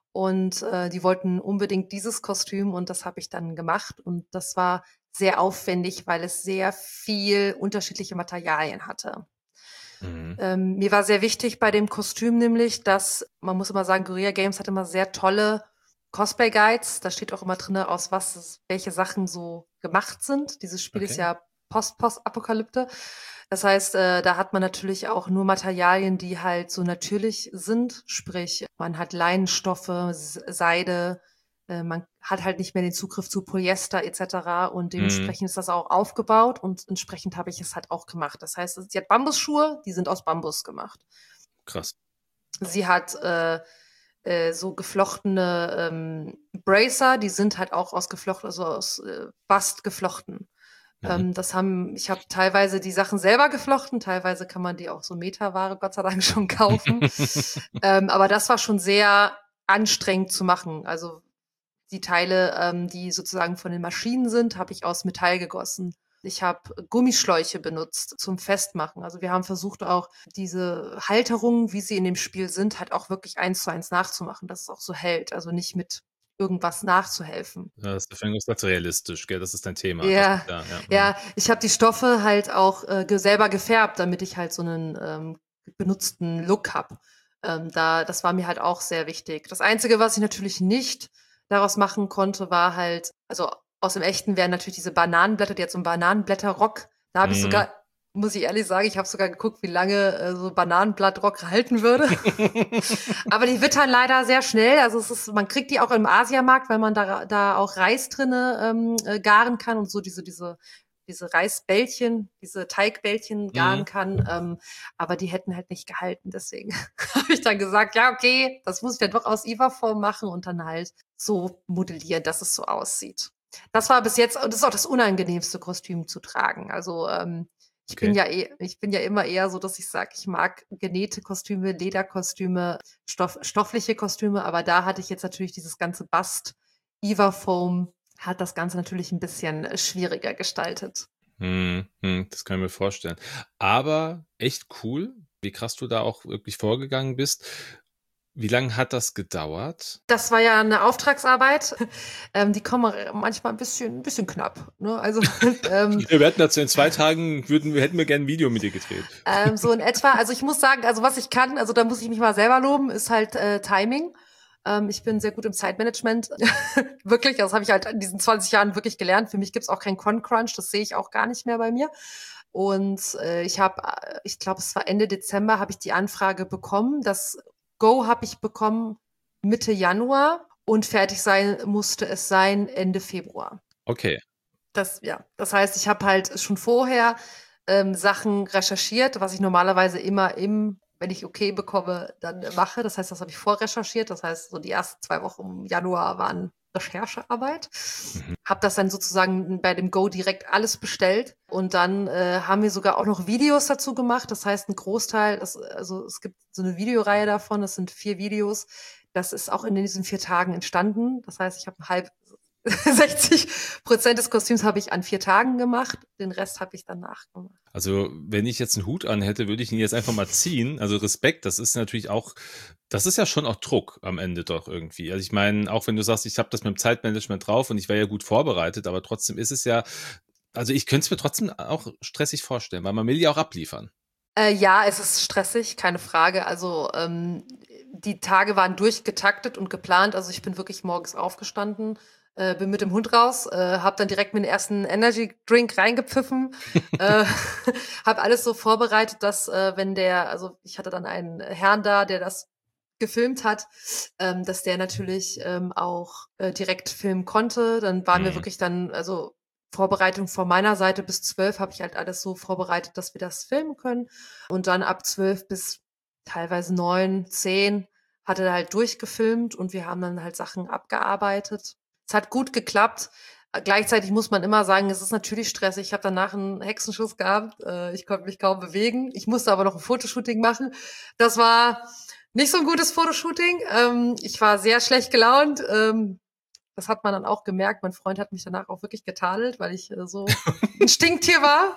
und äh, die wollten unbedingt dieses Kostüm und das habe ich dann gemacht. Und das war sehr aufwendig, weil es sehr viel unterschiedliche Materialien hatte. Mhm. Ähm, mir war sehr wichtig bei dem Kostüm nämlich, dass, man muss immer sagen, Guerilla Games hat immer sehr tolle Cosplay-Guides. Da steht auch immer drin, aus was es, welche Sachen so gemacht sind. Dieses Spiel ist Okay. ja Post-Post-Apokalypte. Das heißt, äh, da hat man natürlich auch nur Materialien, die halt so natürlich sind. Sprich, man hat Leinenstoffe, S- Seide, äh, man hat halt nicht mehr den Zugriff zu Polyester et cetera. Und Mhm. dementsprechend ist das auch aufgebaut und entsprechend habe ich es halt auch gemacht. Das heißt, sie hat Bambusschuhe, die sind aus Bambus gemacht. Krass. Sie hat äh, äh, so geflochtene ähm, Bracer, die sind halt auch aus geflochten, also aus äh, Bast geflochten. Mhm. Ähm, das haben, ich habe teilweise die Sachen selber geflochten, teilweise kann man die auch so Meterware Gott sei Dank schon kaufen. ähm, aber das war schon sehr anstrengend zu machen. Also die Teile, ähm, die sozusagen von den Maschinen sind, habe ich aus Metall gegossen. Ich habe Gummischläuche benutzt zum Festmachen. Also wir haben versucht auch diese Halterungen, wie sie in dem Spiel sind, halt auch wirklich eins zu eins nachzumachen, dass es auch so hält. Also nicht mit irgendwas nachzuhelfen. Ja, das ist ganz realistisch, gell? Das ist dein Thema. Das Ja, ist, ja, ja. Mhm. ja, ich habe die Stoffe halt auch äh, ge- selber gefärbt, damit ich halt so einen ähm, benutzten Look hab. Ähm, da, das war mir halt auch sehr wichtig. Das Einzige, was ich natürlich nicht daraus machen konnte, war halt, also aus dem Echten wären natürlich diese Bananenblätter, die hat so einen Bananenblätterrock. Da habe ich Mhm. sogar, muss ich ehrlich sagen, ich habe sogar geguckt, wie lange äh, so Bananenblattrock halten würde. Aber die wittern leider sehr schnell. Also es ist, man kriegt die auch im Asiamarkt, weil man da, da auch Reis drinne ähm, äh, garen kann und so diese, diese, diese Reisbällchen, diese Teigbällchen garen Mhm. kann. Ähm, aber die hätten halt nicht gehalten. Deswegen habe ich dann gesagt, ja, okay, das muss ich dann doch aus Iva-Form machen und dann halt so modellieren, dass es so aussieht. Das war bis jetzt, und das ist auch das unangenehmste Kostüm zu tragen. Also ähm, ich bin Okay. ja eh, ich bin ja immer eher so, dass ich sage, ich mag genähte Kostüme, Lederkostüme, Stoff, stoffliche Kostüme, aber da hatte ich jetzt natürlich dieses ganze Bast, Eva Foam, hat das Ganze natürlich ein bisschen äh, schwieriger gestaltet. Mhm. Mhm. Das kann ich mir vorstellen. Aber echt cool, wie krass du da auch wirklich vorgegangen bist. Wie lange hat das gedauert? Das war ja eine Auftragsarbeit. Ähm, die kommen manchmal ein bisschen, ein bisschen knapp. Ne? Also ähm, Wir hätten dazu in zwei Tagen, würden, wir hätten wir gerne ein Video mit dir gedreht. ähm, so in etwa. Also ich muss sagen, also was ich kann, also da muss ich mich mal selber loben, ist halt äh, Timing. Ähm, ich bin sehr gut im Zeitmanagement. Wirklich, das habe ich halt in diesen zwanzig Jahren wirklich gelernt. Für mich gibt's auch keinen Con-Crunch, das sehe ich auch gar nicht mehr bei mir. Und äh, ich habe, ich glaube, es war Ende Dezember, habe ich die Anfrage bekommen. Das Go habe ich bekommen Mitte Januar und fertig sein musste es sein Ende Februar. Okay. Das, ja, das heißt, ich habe halt schon vorher ähm, Sachen recherchiert, was ich normalerweise immer im, wenn ich okay bekomme, dann äh, mache. Das heißt, das habe ich vorrecherchiert. Das heißt, so die ersten zwei Wochen im Januar waren Recherchearbeit. Mhm. Habe das dann sozusagen bei dem Go direkt alles bestellt. Und dann äh, haben wir sogar auch noch Videos dazu gemacht. Das heißt, ein Großteil, das, also es gibt so eine Videoreihe davon, das sind vier Videos. Das ist auch in diesen vier Tagen entstanden. Das heißt, ich habe halb sechzig Prozent des Kostüms habe ich an vier Tagen gemacht, den Rest habe ich danach gemacht. Also, wenn ich jetzt einen Hut an hätte, würde ich ihn jetzt einfach mal ziehen. Also, Respekt, das ist natürlich auch das ist ja schon auch Druck am Ende doch irgendwie. Also, ich meine, auch wenn du sagst, ich habe das mit dem Zeitmanagement drauf und ich war ja gut vorbereitet, aber trotzdem ist es ja also, ich könnte es mir trotzdem auch stressig vorstellen, weil man will ja auch abliefern. Äh, ja, es ist stressig, keine Frage. Also ähm, die Tage waren durchgetaktet und geplant. Also ich bin wirklich morgens aufgestanden, äh, bin mit dem Hund raus, äh, habe dann direkt mir den ersten Energy Drink reingepfiffen, äh, habe alles so vorbereitet, dass äh, wenn der, also ich hatte dann einen Herrn da, der das gefilmt hat, ähm, dass der natürlich ähm, auch äh, direkt filmen konnte. Dann waren wir Mhm. wirklich dann, also Vorbereitung von meiner Seite bis zwölf habe ich halt alles so vorbereitet, dass wir das filmen können. Und dann ab zwölf bis teilweise neun, zehn hat er halt durchgefilmt und wir haben dann halt Sachen abgearbeitet. Es hat gut geklappt. Gleichzeitig muss man immer sagen, es ist natürlich stressig. Ich habe danach einen Hexenschuss gehabt. Äh, ich konnte mich kaum bewegen. Ich musste aber noch ein Fotoshooting machen. Das war nicht so ein gutes Fotoshooting. Ähm, ich war sehr schlecht gelaunt. Ähm, das hat man dann auch gemerkt. Mein Freund hat mich danach auch wirklich getadelt, weil ich äh, so ein Stinktier war.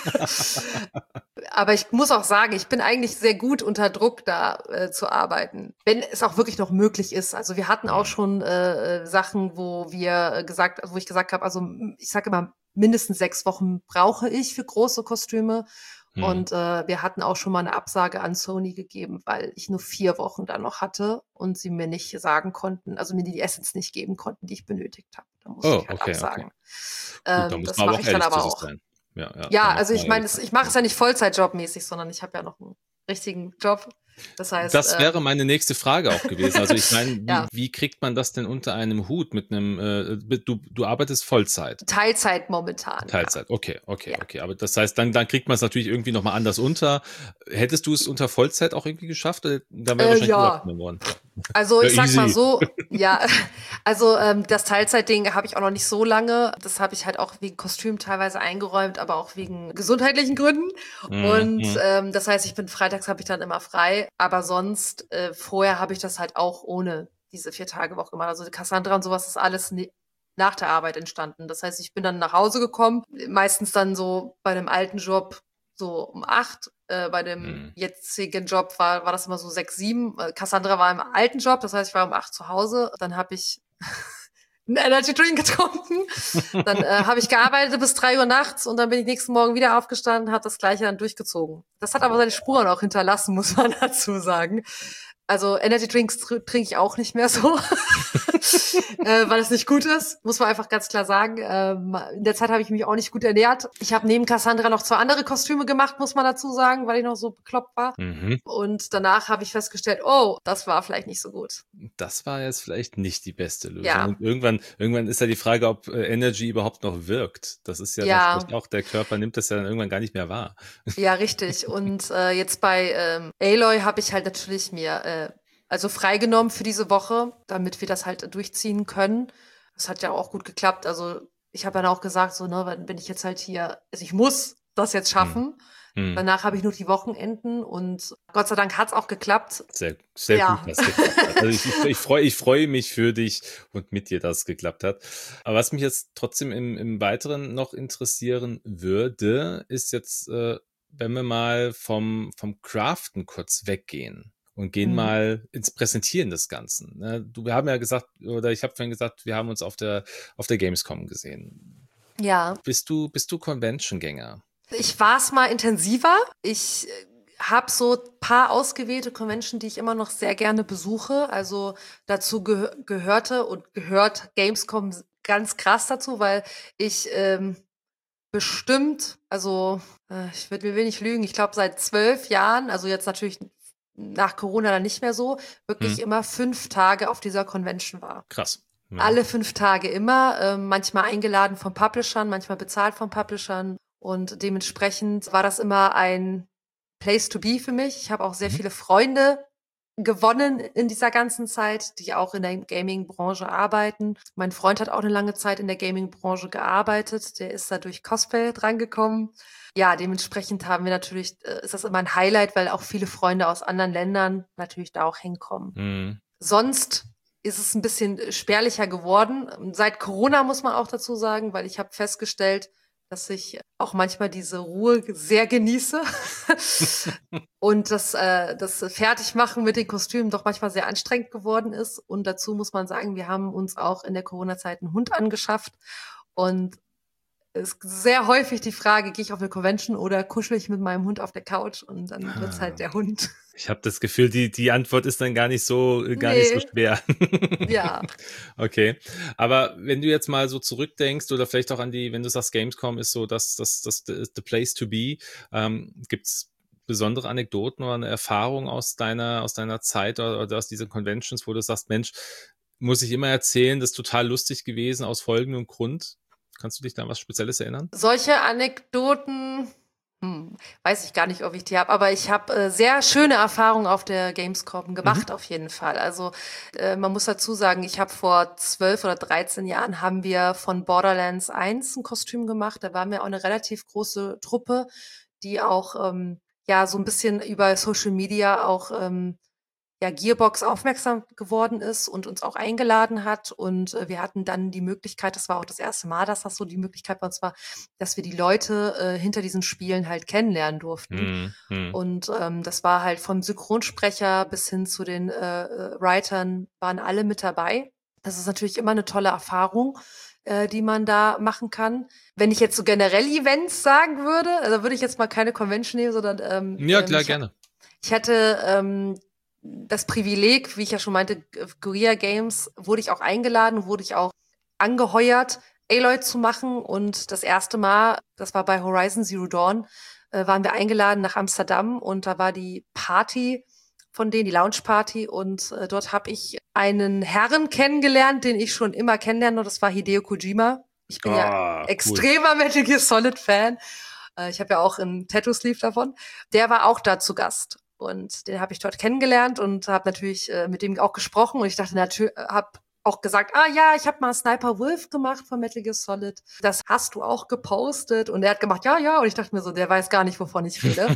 Aber ich muss auch sagen, ich bin eigentlich sehr gut unter Druck da äh, zu arbeiten, wenn es auch wirklich noch möglich ist. Also wir hatten auch Mhm. schon äh, Sachen, wo wir äh, gesagt, wo ich gesagt habe, also ich sage immer, mindestens sechs Wochen brauche ich für große Kostüme. Mhm. Und äh, wir hatten auch schon mal eine Absage an Sony gegeben, weil ich nur vier Wochen dann noch hatte und sie mir nicht sagen konnten, also mir die Assets nicht geben konnten, die ich benötigt habe. Da musste Oh, ich halt okay, okay. absagen. Gut, da Ähm, muss das man aber mache auch ich dann ehrlich zu aber sich auch. sein. Ja, ja, da Ja, muss also man ich meine, ehrlich es- sein. ich mache Ja. es ja nicht Vollzeitjobmäßig, sondern ich habe ja noch einen richtigen Job. Das heißt, Das wäre ähm, meine nächste Frage auch gewesen. Also ich meine, wie, ja, wie kriegt man das denn unter einem Hut mit einem, äh, du, du arbeitest Vollzeit? Teilzeit momentan, ja. Teilzeit, okay, okay, Ja. okay. Aber das heißt, dann, dann kriegt man es natürlich irgendwie nochmal anders unter. Hättest du es unter Vollzeit auch irgendwie geschafft? Oder dann wäre Äh, wahrscheinlich Urlaub ja, genommen worden. also Ja, ich sag mal easy. so, ja, also ähm, das Teilzeitding habe ich auch noch nicht so lange. Das habe ich halt auch wegen Kostüm teilweise eingeräumt, aber auch wegen gesundheitlichen Gründen. Mhm. Und Mhm. ähm, das heißt, ich bin freitags habe ich dann immer frei, aber sonst äh, vorher habe ich das halt auch ohne diese vier Tage Woche gemacht. Also die Cassandra und sowas ist alles ne nach der Arbeit entstanden. Das heißt, ich bin dann nach Hause gekommen, meistens dann so bei einem alten Job so um acht. Äh, bei dem Mhm. jetzigen Job war, war das immer so sechs, sieben. Äh, Cassandra war im alten Job, das heißt, ich war um acht zu Hause. Dann habe ich einen Energy Drink getrunken. Dann äh, habe ich gearbeitet bis drei Uhr nachts und dann bin ich nächsten Morgen wieder aufgestanden, habe das Gleiche dann durchgezogen. Das hat aber seine Boah. Spuren auch hinterlassen, muss man dazu sagen. Also Energy Drinks tr trinke ich auch nicht mehr so, äh, weil es nicht gut ist, muss man einfach ganz klar sagen. Ähm, in der Zeit habe ich mich auch nicht gut ernährt. Ich habe neben Cassandra noch zwei andere Kostüme gemacht, muss man dazu sagen, weil ich noch so bekloppt war. Mhm. Und danach habe ich festgestellt, oh, das war vielleicht nicht so gut. Das war jetzt vielleicht nicht die beste Lösung. Ja, Und irgendwann, irgendwann ist ja die Frage, ob äh, Energy überhaupt noch wirkt. Das ist ja dann ja, vielleicht auch, der Körper nimmt das ja dann irgendwann gar nicht mehr wahr. ja, richtig. Und äh, jetzt bei ähm, Aloy habe ich halt natürlich mir äh, also freigenommen für diese Woche, damit wir das halt durchziehen können. Das hat ja auch gut geklappt. Also ich habe dann auch gesagt, so, ne, wenn bin ich jetzt halt hier, also ich muss das jetzt Mhm. schaffen. Mhm. Danach habe ich nur die Wochenenden und Gott sei Dank hat's auch geklappt. Sehr, sehr gut, Ja. dass es geklappt hat. Also ich, ich, ich freue ich freue mich für dich und mit dir, dass es geklappt hat. Aber was mich jetzt trotzdem im, im Weiteren noch interessieren würde, ist jetzt, äh, wenn wir mal vom, vom Craften kurz weggehen und gehen Mhm. mal ins Präsentieren des Ganzen. Ne? Du, wir haben ja gesagt, oder ich habe vorhin gesagt, wir haben uns auf der, auf der Gamescom gesehen. Ja. Bist du, bist du Convention-Gänger? Ich war es mal intensiver. Ich habe so ein paar ausgewählte Convention, die ich immer noch sehr gerne besuche. Also dazu geh gehörte und gehört Gamescom ganz krass dazu, weil ich ähm, bestimmt, also äh, ich würde mir wenig lügen, ich glaube seit zwölf Jahren, also jetzt natürlich nach Corona dann nicht mehr so, wirklich Hm. immer fünf Tage auf dieser Convention war. Krass. Ja. Alle fünf Tage immer, äh, manchmal eingeladen von Publishern, manchmal bezahlt von Publishern. Und dementsprechend war das immer ein Place to be für mich. Ich habe auch sehr Mhm. viele Freunde gewonnen in dieser ganzen Zeit, die auch in der Gaming-Branche arbeiten. Mein Freund hat auch eine lange Zeit in der Gaming-Branche gearbeitet. Der ist da durch Cosplay drangekommen. Ja, dementsprechend haben wir natürlich, äh, ist das immer ein Highlight, weil auch viele Freunde aus anderen Ländern natürlich da auch hinkommen. Mhm. Sonst ist es ein bisschen spärlicher geworden. Seit Corona muss man auch dazu sagen, weil ich habe festgestellt, dass ich auch manchmal diese Ruhe sehr genieße und das, äh, das Fertigmachen mit den Kostümen doch manchmal sehr anstrengend geworden ist. Und dazu muss man sagen, wir haben uns auch in der Corona-Zeit einen Hund angeschafft und es ist sehr häufig die Frage, gehe ich auf eine Convention oder kuschel ich mit meinem Hund auf der Couch und dann Ah. wird's halt der Hund. Ich habe das Gefühl, die, die Antwort ist dann gar nicht so, gar Nee. nicht so schwer. Ja. Okay. Aber wenn du jetzt mal so zurückdenkst oder vielleicht auch an die, wenn du sagst, Gamescom ist so das, das, das, the place to be, ähm, gibt's besondere Anekdoten oder eine Erfahrung aus deiner, aus deiner Zeit oder, oder aus diesen Conventions, wo du sagst, Mensch, muss ich immer erzählen, das ist total lustig gewesen aus folgendem Grund? Kannst du dich da an was Spezielles erinnern? Solche Anekdoten, hm, weiß ich gar nicht, ob ich die habe, aber ich habe äh, sehr schöne Erfahrungen auf der Gamescom gemacht, Mhm. auf jeden Fall. Also äh, man muss dazu sagen, ich habe vor zwölf oder dreizehn Jahren haben wir von Borderlands eins ein Kostüm gemacht. Da waren wir auch eine relativ große Truppe, die auch ähm, ja so ein bisschen über Social Media auch ähm, ja, Gearbox aufmerksam geworden ist und uns auch eingeladen hat. Und äh, wir hatten dann die Möglichkeit, das war auch das erste Mal, dass das so die Möglichkeit bei uns war, dass wir die Leute äh, hinter diesen Spielen halt kennenlernen durften. Mhm. Und ähm, das war halt vom Synchronsprecher bis hin zu den äh, äh, Writern, waren alle mit dabei. Das ist natürlich immer eine tolle Erfahrung, äh, die man da machen kann. Wenn ich jetzt so generell Events sagen würde, also würde ich jetzt mal keine Convention nehmen, sondern ähm, Ja, ähm, klar, ich, gerne. ich hatte ähm, das Privileg, wie ich ja schon meinte, Guerilla Games, wurde ich auch eingeladen, wurde ich auch angeheuert, Aloy zu machen. Und das erste Mal, das war bei Horizon Zero Dawn, äh, waren wir eingeladen nach Amsterdam und da war die Party von denen, die Lounge-Party. Und äh, dort habe ich einen Herren kennengelernt, den ich schon immer kennenlerne, und das war Hideo Kojima. Ich bin Ah, ja cool. extremer Metal Gear Solid-Fan. Äh, ich habe ja auch einen Tattoo-Sleeve davon. Der war auch da zu Gast. Und den habe ich dort kennengelernt und habe natürlich äh, mit dem auch gesprochen. Und ich dachte natürlich, habe auch gesagt, ah ja, ich habe mal Sniper Wolf gemacht von Metal Gear Solid. Das hast du auch gepostet. Und er hat gemacht, ja, ja. Und ich dachte mir so, der weiß gar nicht, wovon ich rede.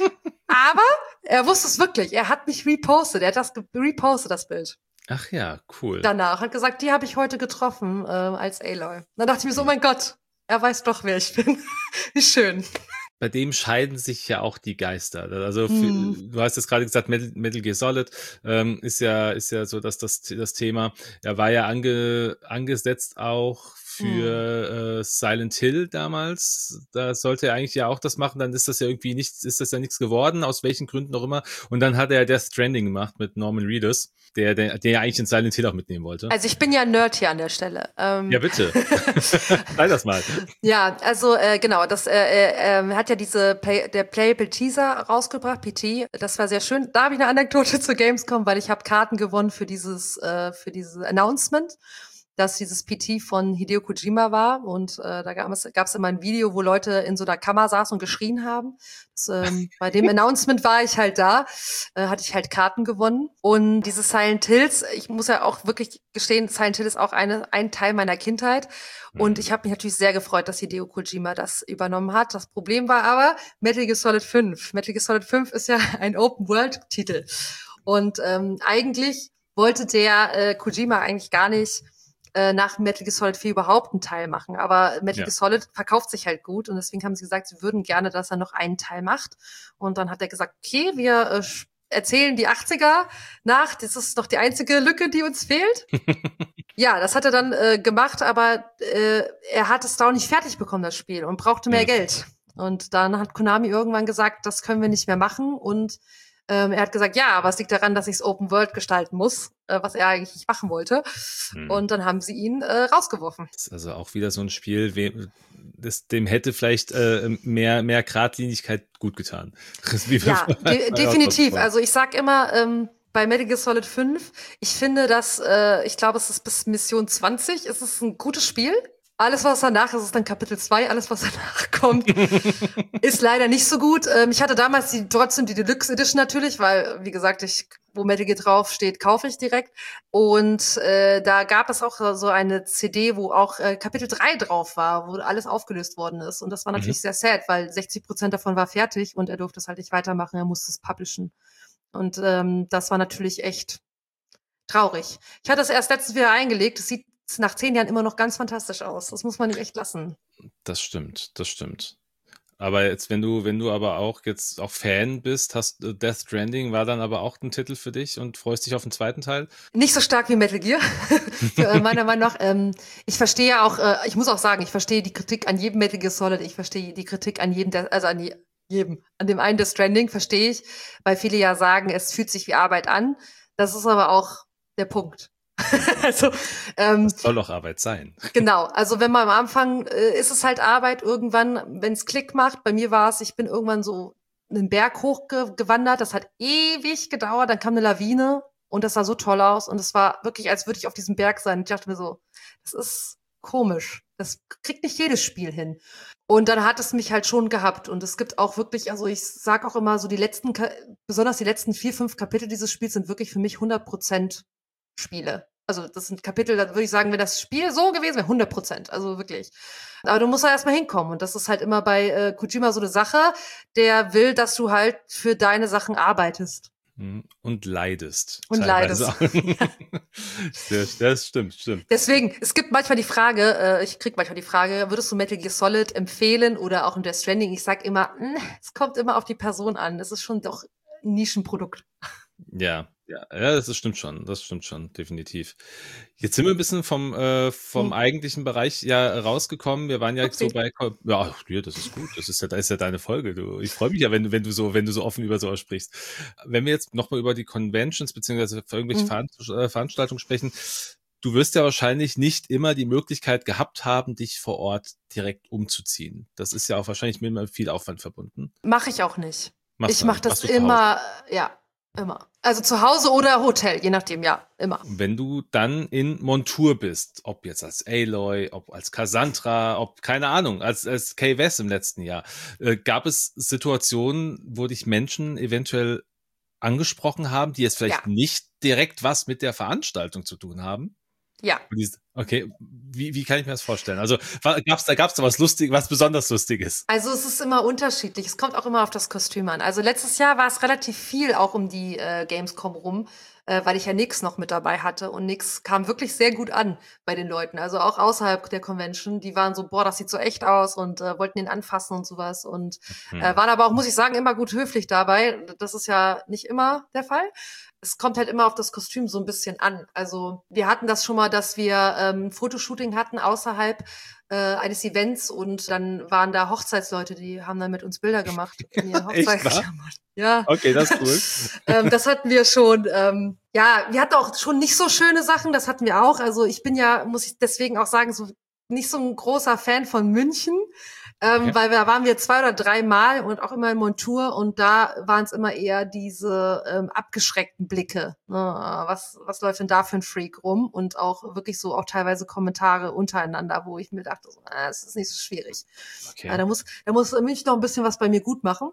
Aber er wusste es wirklich. Er hat mich repostet. Er hat das repostet, das Bild. Ach ja, cool. Danach hat gesagt, die habe ich heute getroffen äh, als Aloy. Dann dachte ich mir so, oh mein Gott, er weiß doch, wer ich bin. Wie schön. Bei dem scheiden sich ja auch die Geister. Also Hm. für, du hast jetzt gerade gesagt, Metal, Metal Gear Solid ähm, ist ja ist ja so, dass das das Thema, er war ja ange, angesetzt auch für äh, Silent Hill damals. Da sollte er eigentlich ja auch das machen. Dann ist das ja irgendwie nichts, ist das ja nichts geworden, aus welchen Gründen auch immer. Und dann hat er Death Stranding gemacht mit Norman Reedus, der der, der ja eigentlich in Silent Hill auch mitnehmen wollte. Also ich bin ja Nerd hier an der Stelle. Ähm, Ja, bitte. Sei das mal. Ja, also äh, genau, das äh, äh, äh, hat ja diese Play der Playable Teaser rausgebracht, P T. Das war sehr schön. Da habe ich eine Anekdote zu Gamescom, weil ich habe Karten gewonnen für dieses äh, für dieses Announcement, dass dieses P T von Hideo Kojima war. Und äh, da gab es gab's immer ein Video, wo Leute in so einer Kammer saßen und geschrien haben. Das, ähm, bei dem Announcement war ich halt da, äh, hatte ich halt Karten gewonnen. Und diese Silent Hills, ich muss ja auch wirklich gestehen, Silent Hill ist auch eine, ein Teil meiner Kindheit. Und ich habe mich natürlich sehr gefreut, dass Hideo Kojima das übernommen hat. Das Problem war aber Metal Gear Solid fünf. Metal Gear Solid fünf ist ja ein Open-World-Titel. Und ähm, eigentlich wollte der äh, Kojima eigentlich gar nicht äh, nach Metal Gear Solid vier überhaupt einen Teil machen. Aber Metal Ja. Gear Solid verkauft sich halt gut. Und deswegen haben sie gesagt, sie würden gerne, dass er noch einen Teil macht. Und dann hat er gesagt, okay, wir äh, erzählen die achtziger nach. Das ist doch die einzige Lücke, die uns fehlt. Ja, das hat er dann äh, gemacht, aber äh, er hat es da auch nicht fertig bekommen, das Spiel, und brauchte mehr Mhm. Geld. Und dann hat Konami irgendwann gesagt, das können wir nicht mehr machen. Und Ähm, er hat gesagt, ja, aber es liegt daran, dass ich es Open World gestalten muss, äh, was er eigentlich nicht machen wollte. Hm. Und dann haben sie ihn äh, rausgeworfen. Das ist also auch wieder so ein Spiel, we- das, dem hätte vielleicht äh, mehr, mehr Geradlinigkeit gut getan. Ja, de- definitiv. Also ich sag immer, ähm, bei Metal Gear Solid fünf, ich finde, dass, äh, ich glaube, es ist bis Mission zwanzig, ist es ein gutes Spiel. Alles, was danach ist, ist dann Kapitel zwei. Alles, was danach kommt, ist leider nicht so gut. Ähm, ich hatte damals die, trotzdem die Deluxe Edition natürlich, weil, wie gesagt, ich, wo Metal Gear drauf steht, kaufe ich direkt. Und äh, da gab es auch so eine C D, wo auch äh, Kapitel drei drauf war, wo alles aufgelöst worden ist. Und das war natürlich mhm. sehr sad, weil sechzig Prozent davon war fertig und er durfte es halt nicht weitermachen. Er musste es publishen. Und ähm, das war natürlich echt traurig. Ich hatte es erst letztens wieder eingelegt. Es sieht nach zehn Jahren immer noch ganz fantastisch aus. Das muss man nicht echt lassen. Das stimmt, das stimmt. Aber jetzt, wenn du, wenn du aber auch jetzt auch Fan bist, hast Death Stranding war dann aber auch ein Titel für dich und freust dich auf den zweiten Teil? Nicht so stark wie Metal Gear, meiner Meinung nach. Ähm, ich verstehe auch, äh, ich muss auch sagen, ich verstehe die Kritik an jedem Metal Gear Solid. Ich verstehe die Kritik an jedem, De- also an die, jedem, an dem einen Death Stranding verstehe ich, weil viele ja sagen, es fühlt sich wie Arbeit an. Das ist aber auch der Punkt. also, ähm, das soll doch Arbeit sein. Genau, also wenn man am Anfang, äh, ist es halt Arbeit, irgendwann, wenn es Klick macht, bei mir war es, ich bin irgendwann so einen Berg hochgewandert, das hat ewig gedauert, dann kam eine Lawine und das sah so toll aus und es war wirklich, als würde ich auf diesem Berg sein. Ich dachte mir so, das ist komisch, das kriegt nicht jedes Spiel hin. Und dann hat es mich halt schon gehabt und es gibt auch wirklich, also ich sag auch immer so, die letzten, besonders die letzten vier, fünf Kapitel dieses Spiels sind wirklich für mich hundert Prozent Spiele. Also das sind Kapitel, da würde ich sagen, wenn das Spiel so gewesen wäre, hundert Prozent, also wirklich. Aber du musst da erstmal hinkommen und das ist halt immer bei äh, Kojima so eine Sache, der will, dass du halt für deine Sachen arbeitest. Und leidest. Und leidest. Das stimmt, stimmt. Deswegen, es gibt manchmal die Frage, äh, ich krieg manchmal die Frage, würdest du Metal Gear Solid empfehlen oder auch in Death Stranding? Ich sag immer, mh, es kommt immer auf die Person an, es ist schon doch ein Nischenprodukt. Ja. Ja, ja, das stimmt schon, das stimmt schon, definitiv. Jetzt sind wir ein bisschen vom äh, vom hm. eigentlichen Bereich ja rausgekommen. Wir waren ja okay. so bei, ja, ja, das ist gut, das ist ja, das ist ja deine Folge. Du, ich freue mich ja, wenn du, wenn du so, wenn du so offen über sowas sprichst. Wenn wir jetzt nochmal über die Conventions beziehungsweise für irgendwelche hm. Veran- Veranstaltungen sprechen, du wirst ja wahrscheinlich nicht immer die Möglichkeit gehabt haben, dich vor Ort direkt umzuziehen. Das ist ja auch wahrscheinlich mit viel Aufwand verbunden. Mache ich auch nicht. Machst ich mache das immer, ja. Immer. Also zu Hause oder Hotel, je nachdem, ja, immer. Wenn du dann in Montur bist, ob jetzt als Aloy, ob als Cassandra, ob, keine Ahnung, als, als Kay West im letzten Jahr, äh, gab es Situationen, wo dich Menschen eventuell angesprochen haben, die jetzt vielleicht ja. nicht direkt was mit der Veranstaltung zu tun haben? Ja. Okay, wie, wie kann ich mir das vorstellen? Also gab's da gab's da was Lustiges, was besonders Lustiges? Also es ist immer unterschiedlich. Es kommt auch immer auf das Kostüm an. Also letztes Jahr war es relativ viel auch um die äh, Gamescom rum, äh, weil ich ja Nix noch mit dabei hatte und Nix kam wirklich sehr gut an bei den Leuten. Also auch außerhalb der Convention, die waren so, boah, das sieht so echt aus und äh, wollten ihn anfassen und sowas und hm. äh, waren aber auch, muss ich sagen, immer gut höflich dabei. Das ist ja nicht immer der Fall. Es kommt halt immer auf das Kostüm so ein bisschen an. Also wir hatten das schon mal, dass wir ähm, Fotoshooting hatten außerhalb äh, eines Events und dann waren da Hochzeitsleute, die haben dann mit uns Bilder gemacht. In ihren Hochzeitsklamotten. Ja. Okay, das ist cool. ähm, das hatten wir schon. Ähm, ja, wir hatten auch schon nicht so schöne Sachen, das hatten wir auch. Also ich bin ja, muss ich deswegen auch sagen, so nicht so ein großer Fan von München. Ähm, okay. Weil da waren wir zwei oder drei Mal und auch immer in Montur und da waren es immer eher diese ähm, abgeschreckten Blicke. Ne? Was, was läuft denn da für ein Freak rum? Und auch wirklich so auch teilweise Kommentare untereinander, wo ich mir dachte, so, äh, das ist nicht so schwierig. Okay. Äh, da muss, da muss München noch ein bisschen was bei mir gut machen.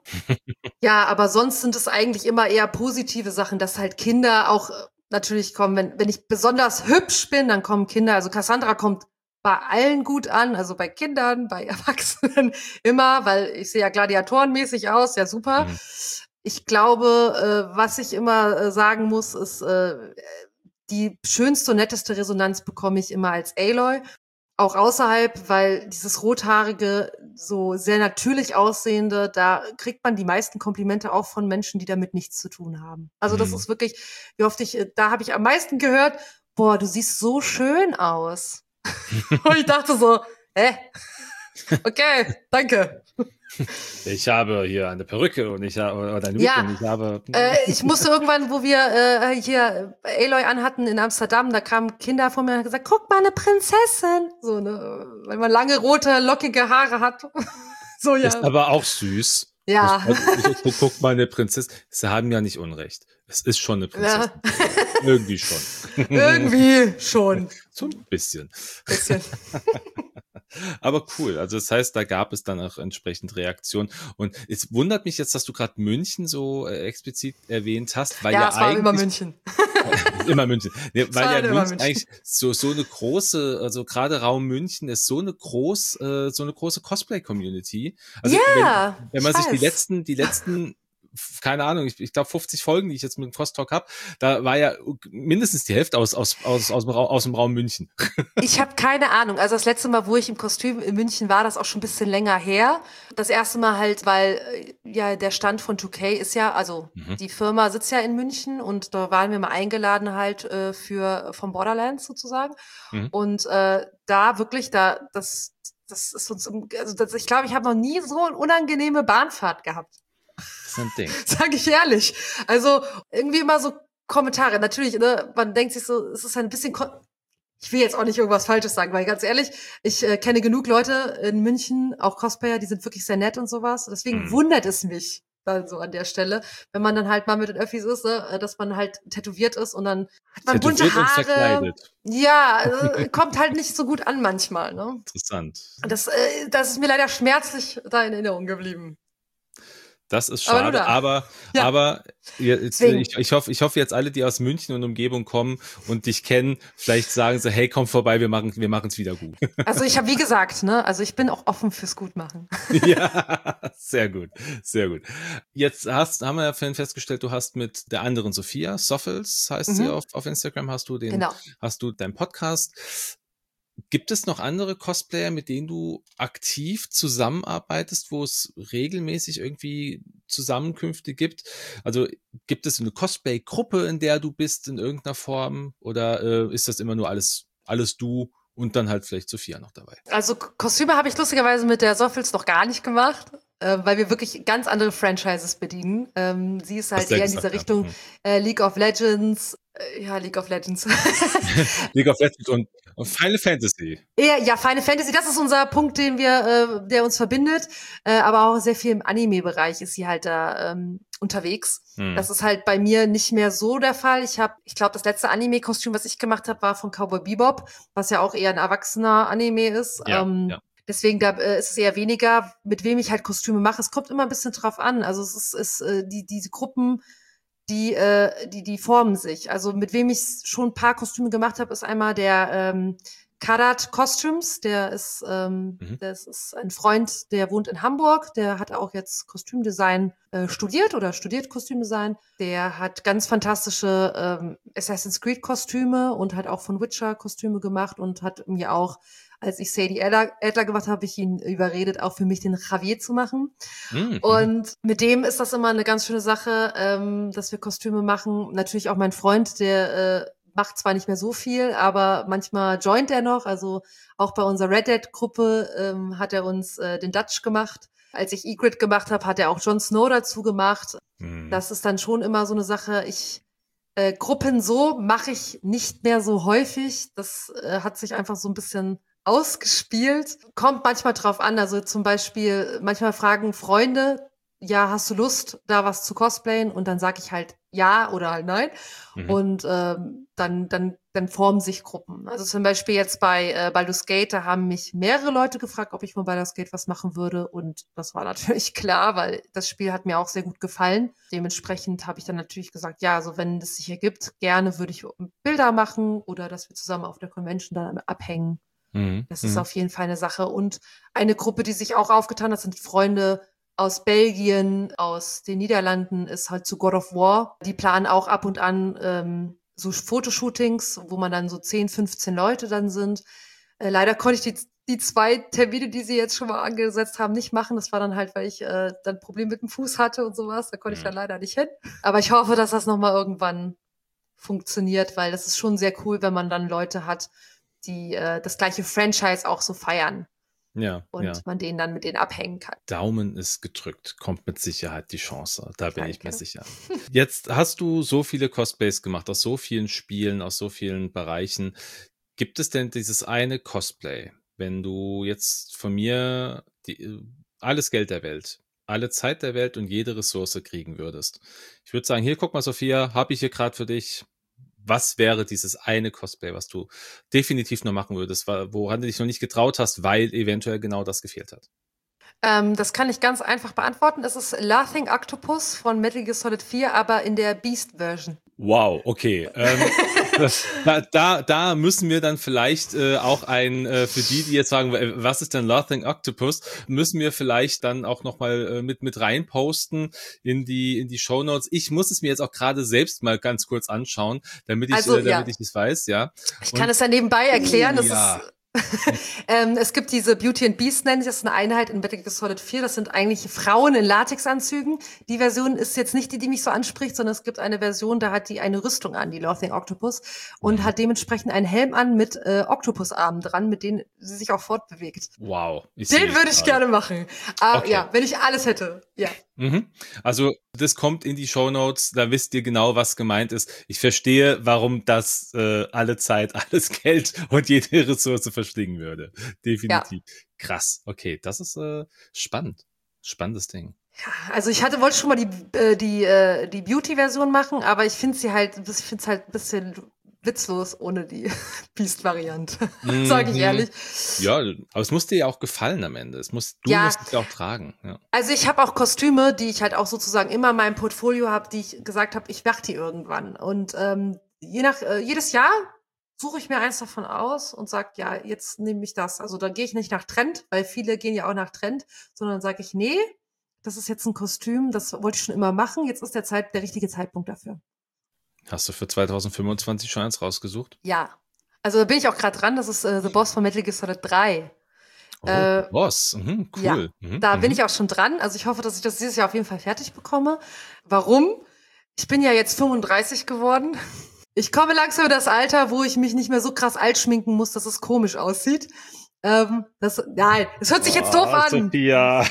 Ja, aber sonst sind es eigentlich immer eher positive Sachen, dass halt Kinder auch natürlich kommen. Wenn, wenn ich besonders hübsch bin, dann kommen Kinder. Also Cassandra kommt bei allen gut an, also bei Kindern, bei Erwachsenen immer, weil ich sehe ja gladiatorenmäßig aus, ja super. Mhm. Ich glaube, äh, was ich immer äh, sagen muss, ist, äh, die schönste und netteste Resonanz bekomme ich immer als Aloy, auch außerhalb, weil dieses rothaarige, so sehr natürlich aussehende, da kriegt man die meisten Komplimente auch von Menschen, die damit nichts zu tun haben. Also das mhm. ist wirklich, wie oft ich, da habe ich am meisten gehört, boah, du siehst so schön aus. Und ich dachte so, hä? Okay, danke. Ich habe hier eine Perücke und ich habe oder eine Wig Ja, und ich habe. äh, ich musste irgendwann, wo wir äh, hier Aloy anhatten in Amsterdam, da kamen Kinder von mir und haben gesagt, guck mal, eine Prinzessin. So, ne, weil man lange, rote, lockige Haare hat. So, ja. Ist aber auch süß. Ja. Ich, ich, ich, guck mal, eine Prinzessin. Sie haben ja nicht Unrecht. Es ist schon eine Prinzessin. Ja. Irgendwie schon. Irgendwie schon. So ein bisschen. Bisschen. Aber cool. Also das heißt, da gab es dann auch entsprechend Reaktionen. Und es wundert mich jetzt, dass du gerade München so äh, explizit erwähnt hast, weil ja, ja es war eigentlich immer München. immer München. Nee, weil ja München, München eigentlich so so eine große, also gerade Raum München ist so eine groß, äh, so eine große Cosplay-Community. Also ja, wenn, wenn man sich weiß. die letzten, die letzten keine Ahnung, ich, ich glaube fünfzig Folgen, die ich jetzt mit dem Crosstalk habe, da war ja mindestens die Hälfte aus aus aus aus, aus dem Raum München. Ich habe keine Ahnung. Also das letzte Mal, wo ich im Kostüm in München war, das auch schon ein bisschen länger her. Das erste Mal halt, weil ja der Stand von zwei K ist ja, also mhm. die Firma sitzt ja in München und da waren wir mal eingeladen halt äh, für vom Borderlands sozusagen. Mhm. Und äh, da wirklich, da das das ist uns, also das, ich glaube, ich habe noch nie so eine unangenehme Bahnfahrt gehabt. Das ist ein Ding. Sag ich ehrlich. Also irgendwie immer so Kommentare. Natürlich, ne, man denkt sich so, es ist ein bisschen, ich will jetzt auch nicht irgendwas Falsches sagen, weil ganz ehrlich, ich äh, kenne genug Leute in München, auch Cosplayer, die sind wirklich sehr nett und sowas. Deswegen mhm. wundert es mich dann so an der Stelle, wenn man dann halt mal mit den Öffis ist, ne, dass man halt tätowiert ist und dann hat man tätowiert bunte Haare. Ja, äh, kommt halt nicht so gut an manchmal. Ne? Interessant. Das, äh, das ist mir leider schmerzlich da in Erinnerung geblieben. Das ist schade, aber, ja. aber jetzt, ich, ich, hoffe, ich hoffe jetzt alle, die aus München und Umgebung kommen und dich kennen, vielleicht sagen sie, hey, komm vorbei, wir machen wir machen es wieder gut. Also ich habe, wie gesagt, ne, also ich bin auch offen fürs Gutmachen. Ja, sehr gut, sehr gut. Jetzt hast, haben wir ja vorhin festgestellt, du hast mit der anderen Sophia, Soffels heißt mhm. sie auf, auf Instagram, hast du den, genau. hast du deinen Podcast. Gibt es noch andere Cosplayer, mit denen du aktiv zusammenarbeitest, wo es regelmäßig irgendwie Zusammenkünfte gibt? Also gibt es eine Cosplay-Gruppe, in der du bist in irgendeiner Form? Oder äh, ist das immer nur alles, alles du und dann halt vielleicht Sophia noch dabei? Also Kostüme habe ich lustigerweise mit der Soffels noch gar nicht gemacht, äh, weil wir wirklich ganz andere Franchises bedienen. Ähm, sie ist halt eher in dieser Richtung ja. äh, League of Legends. Äh, ja, League of Legends. League of Legends und Und Final Fantasy. Ja, ja, Final Fantasy, das ist unser Punkt, den wir, äh, der uns verbindet. Äh, aber auch sehr viel im Anime-Bereich ist sie halt da ähm, unterwegs. Hm. Das ist halt bei mir nicht mehr so der Fall. Ich habe, ich glaube, das letzte Anime-Kostüm, was ich gemacht habe, war von Cowboy Bebop, was ja auch eher ein erwachsener Anime ist. Ja, ähm, ja. Deswegen da äh, ist es eher weniger, mit wem ich halt Kostüme mache. Es kommt immer ein bisschen drauf an. Also es ist, ist äh, die diese Gruppen, die äh, die die formen sich. Also mit wem ich schon ein paar Kostüme gemacht habe, ist einmal der ähm, Karat Costumes, der ist ähm, mhm. das ist ein Freund, der wohnt in Hamburg, der hat auch jetzt Kostümdesign äh, studiert oder studiert Kostümdesign. Der hat ganz fantastische ähm, Assassin's Creed Kostüme und hat auch von Witcher Kostüme gemacht und hat mir auch, als ich Sadie Adler, Adler gemacht habe, habe ich ihn überredet, auch für mich den Javier zu machen. Mhm. Und mit dem ist das immer eine ganz schöne Sache, ähm, dass wir Kostüme machen. Natürlich auch mein Freund, der äh, macht zwar nicht mehr so viel, aber manchmal joint er noch. Also auch bei unserer Red Dead-Gruppe ähm, hat er uns äh, den Dutch gemacht. Als ich Ygritte gemacht habe, hat er auch Jon Snow dazu gemacht. Mhm. Das ist dann schon immer so eine Sache. Ich äh, Gruppen so mache ich nicht mehr so häufig. Das äh, hat sich einfach so ein bisschen ausgespielt. Kommt manchmal drauf an. Also zum Beispiel, manchmal fragen Freunde, ja, hast du Lust, da was zu cosplayen? Und dann sage ich halt ja oder halt nein. Mhm. Und ähm, dann, dann, dann formen sich Gruppen. Also zum Beispiel jetzt bei äh, Baldur's Gate, da haben mich mehrere Leute gefragt, ob ich von Baldur's Gate was machen würde. Und das war natürlich klar, weil das Spiel hat mir auch sehr gut gefallen. Dementsprechend habe ich dann natürlich gesagt, ja, also wenn es sich ergibt, gerne würde ich Bilder machen oder dass wir zusammen auf der Convention dann abhängen. Mhm. Das ist mhm. auf jeden Fall eine Sache. Und eine Gruppe, die sich auch aufgetan hat, sind Freunde aus Belgien, aus den Niederlanden, ist halt zu God of War. Die planen auch ab und an ähm, so Fotoshootings, wo man dann so zehn, fünfzehn Leute dann sind. Äh, leider konnte ich die, die zwei Termine, die sie jetzt schon mal angesetzt haben, nicht machen. Das war dann halt, weil ich äh, dann ein Problem mit dem Fuß hatte und sowas. Da konnte mhm. ich dann leider nicht hin. Aber ich hoffe, dass das nochmal irgendwann funktioniert, weil das ist schon sehr cool, wenn man dann Leute hat, die äh, das gleiche Franchise auch so feiern. Ja, und ja. man den dann mit denen abhängen kann. Daumen ist gedrückt, kommt mit Sicherheit die Chance. Da bin Danke. ich mir sicher. Jetzt hast du so viele Cosplays gemacht, aus so vielen Spielen, aus so vielen Bereichen. Gibt es denn dieses eine Cosplay, wenn du jetzt von mir die, alles Geld der Welt, alle Zeit der Welt und jede Ressource kriegen würdest? Ich würde sagen, hier, guck mal, Sophia, habe ich hier gerade für dich. Was wäre dieses eine Cosplay, was du definitiv noch machen würdest, woran du dich noch nicht getraut hast, weil eventuell genau das gefehlt hat? Ähm, das kann ich ganz einfach beantworten. Es ist Laughing Octopus von Metal Gear Solid vier, aber in der Beast-Version. Wow, okay. Ähm, das, da, da, da müssen wir dann vielleicht äh, auch ein, äh, für die, die jetzt sagen, was ist denn Laughing Octopus, müssen wir vielleicht dann auch nochmal äh, mit, mit reinposten in die, in die Shownotes. Ich muss es mir jetzt auch gerade selbst mal ganz kurz anschauen, damit ich, Also, äh, damit ja. ich es weiß, ja. Ich Und, kann es ja nebenbei erklären. Das ja. ist ähm, es gibt diese Beauty and Beast, nennen sich das, eine Einheit in Metal Gear Solid vier. Das sind eigentlich Frauen in Latexanzügen. Die Version ist jetzt nicht die, die mich so anspricht, sondern es gibt eine Version, da hat die eine Rüstung an, die Laughing Octopus, und Mhm. hat dementsprechend einen Helm an mit äh, Oktopusarmen dran, mit denen sie sich auch fortbewegt. Wow. Ich Den würde ich gerade. gerne machen. Ah, Okay. ja, wenn ich alles hätte. Ja. Mhm. Also das kommt in die Shownotes, da wisst ihr genau, was gemeint ist. Ich verstehe, warum das äh, alle Zeit, alles Geld und jede Ressource verschlingen würde. Definitiv. Ja. Krass. Okay, das ist äh, spannend. Spannendes Ding. Ja, also ich hatte wollte schon mal die äh, die äh, die Beauty-Version machen, aber ich finde sie halt, ich finde es halt ein bisschen witzlos ohne die Beast-Variante, mhm. sage ich ehrlich. Ja, aber es muss dir ja auch gefallen am Ende. Es muss, du ja. musst es ja auch tragen. Ja. Also ich habe auch Kostüme, die ich halt auch sozusagen immer in meinem Portfolio habe, die ich gesagt habe, ich mache die irgendwann. Und ähm, je nach äh, jedes Jahr suche ich mir eins davon aus und sage, ja, jetzt nehme ich das. Also da gehe ich nicht nach Trend, weil viele gehen ja auch nach Trend, sondern sage ich, nee, das ist jetzt ein Kostüm, das wollte ich schon immer machen. Jetzt ist der Zeit der richtige Zeitpunkt dafür. Hast du für zwanzig fünfundzwanzig schon eins rausgesucht? Ja. Also da bin ich auch gerade dran. Das ist äh, The Boss von Metal Gear Solid drei. Oh, äh, Boss. Mhm, cool. Ja, mhm, da mhm. bin ich auch schon dran. Also ich hoffe, dass ich das dieses Jahr auf jeden Fall fertig bekomme. Warum? Ich bin ja jetzt fünfunddreißig geworden. Ich komme langsam in das Alter, wo ich mich nicht mehr so krass alt schminken muss, dass es komisch aussieht. Ähm, das, nein, das hört sich jetzt doof oh, an. Sophia.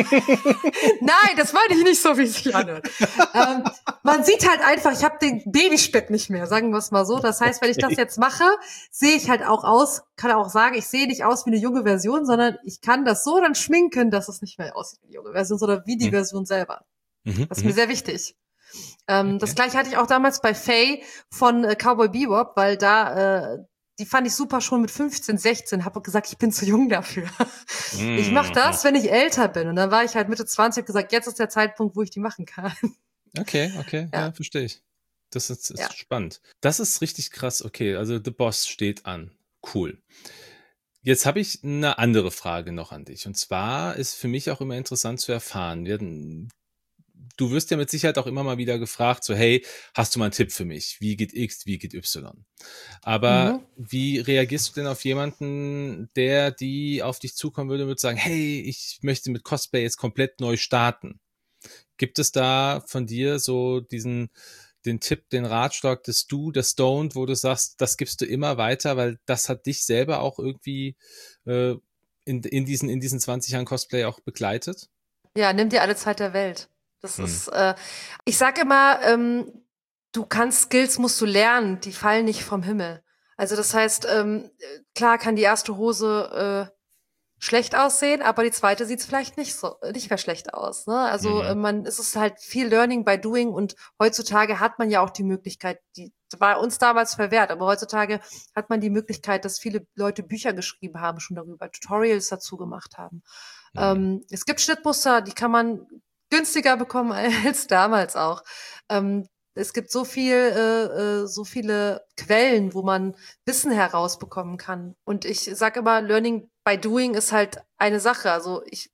Nein, das meine ich nicht so, wie es sich anhört. ähm, man sieht halt einfach, ich habe den Babyspeck nicht mehr, sagen wir es mal so. Das heißt, okay. Wenn ich das jetzt mache, sehe ich halt auch aus, kann auch sagen, ich sehe nicht aus wie eine junge Version, sondern ich kann das so dann schminken, dass es nicht mehr aussieht wie die junge Version, sondern wie die mhm. Version selber. Mhm, das ist mir sehr wichtig. Ähm, okay. Das gleiche hatte ich auch damals bei Faye von äh, Cowboy Bebop, weil da äh, die fand ich super schon mit fünfzehn, sechzehn, habe gesagt, ich bin zu jung dafür. Mm. Ich mache das, wenn ich älter bin. Und dann war ich halt Mitte zwanzig und gesagt, jetzt ist der Zeitpunkt, wo ich die machen kann. Okay, okay, ja, ja verstehe ich. Das ist, ist ja. spannend. Das ist richtig krass. Okay, also The Boss steht an. Cool. Jetzt habe ich eine andere Frage noch an dich. Und zwar ist für mich auch immer interessant zu erfahren, wir hatten Du wirst ja mit Sicherheit auch immer mal wieder gefragt, so hey, hast du mal einen Tipp für mich? Wie geht X, wie geht Y? Aber mhm. wie reagierst du denn auf jemanden, der, die auf dich zukommen würde und würde sagen, hey, ich möchte mit Cosplay jetzt komplett neu starten? Gibt es da von dir so diesen, den Tipp, den Ratschlag des Do, des Don't, wo du sagst, das gibst du immer weiter, weil das hat dich selber auch irgendwie äh, in, in, diesen, in diesen zwanzig Jahren Cosplay auch begleitet? Ja, nimm dir alle Zeit der Welt. Das hm. ist, äh, ich sag immer, ähm, du kannst Skills, musst du lernen, die fallen nicht vom Himmel. Also das heißt, ähm, klar kann die erste Hose äh, schlecht aussehen, aber die zweite sieht's vielleicht nicht so, nicht mehr schlecht aus. Ne? Also mhm. äh, man, es ist halt viel Learning by Doing und heutzutage hat man ja auch die Möglichkeit, die war uns damals verwehrt, aber heutzutage hat man die Möglichkeit, dass viele Leute Bücher geschrieben haben schon darüber, Tutorials dazu gemacht haben. Mhm. Ähm, es gibt Schnittmuster, die kann man günstiger bekommen als damals auch. Ähm, es gibt so viel, äh, äh, so viele Quellen, wo man Wissen herausbekommen kann. Und ich sage immer, Learning by Doing ist halt eine Sache. Also ich,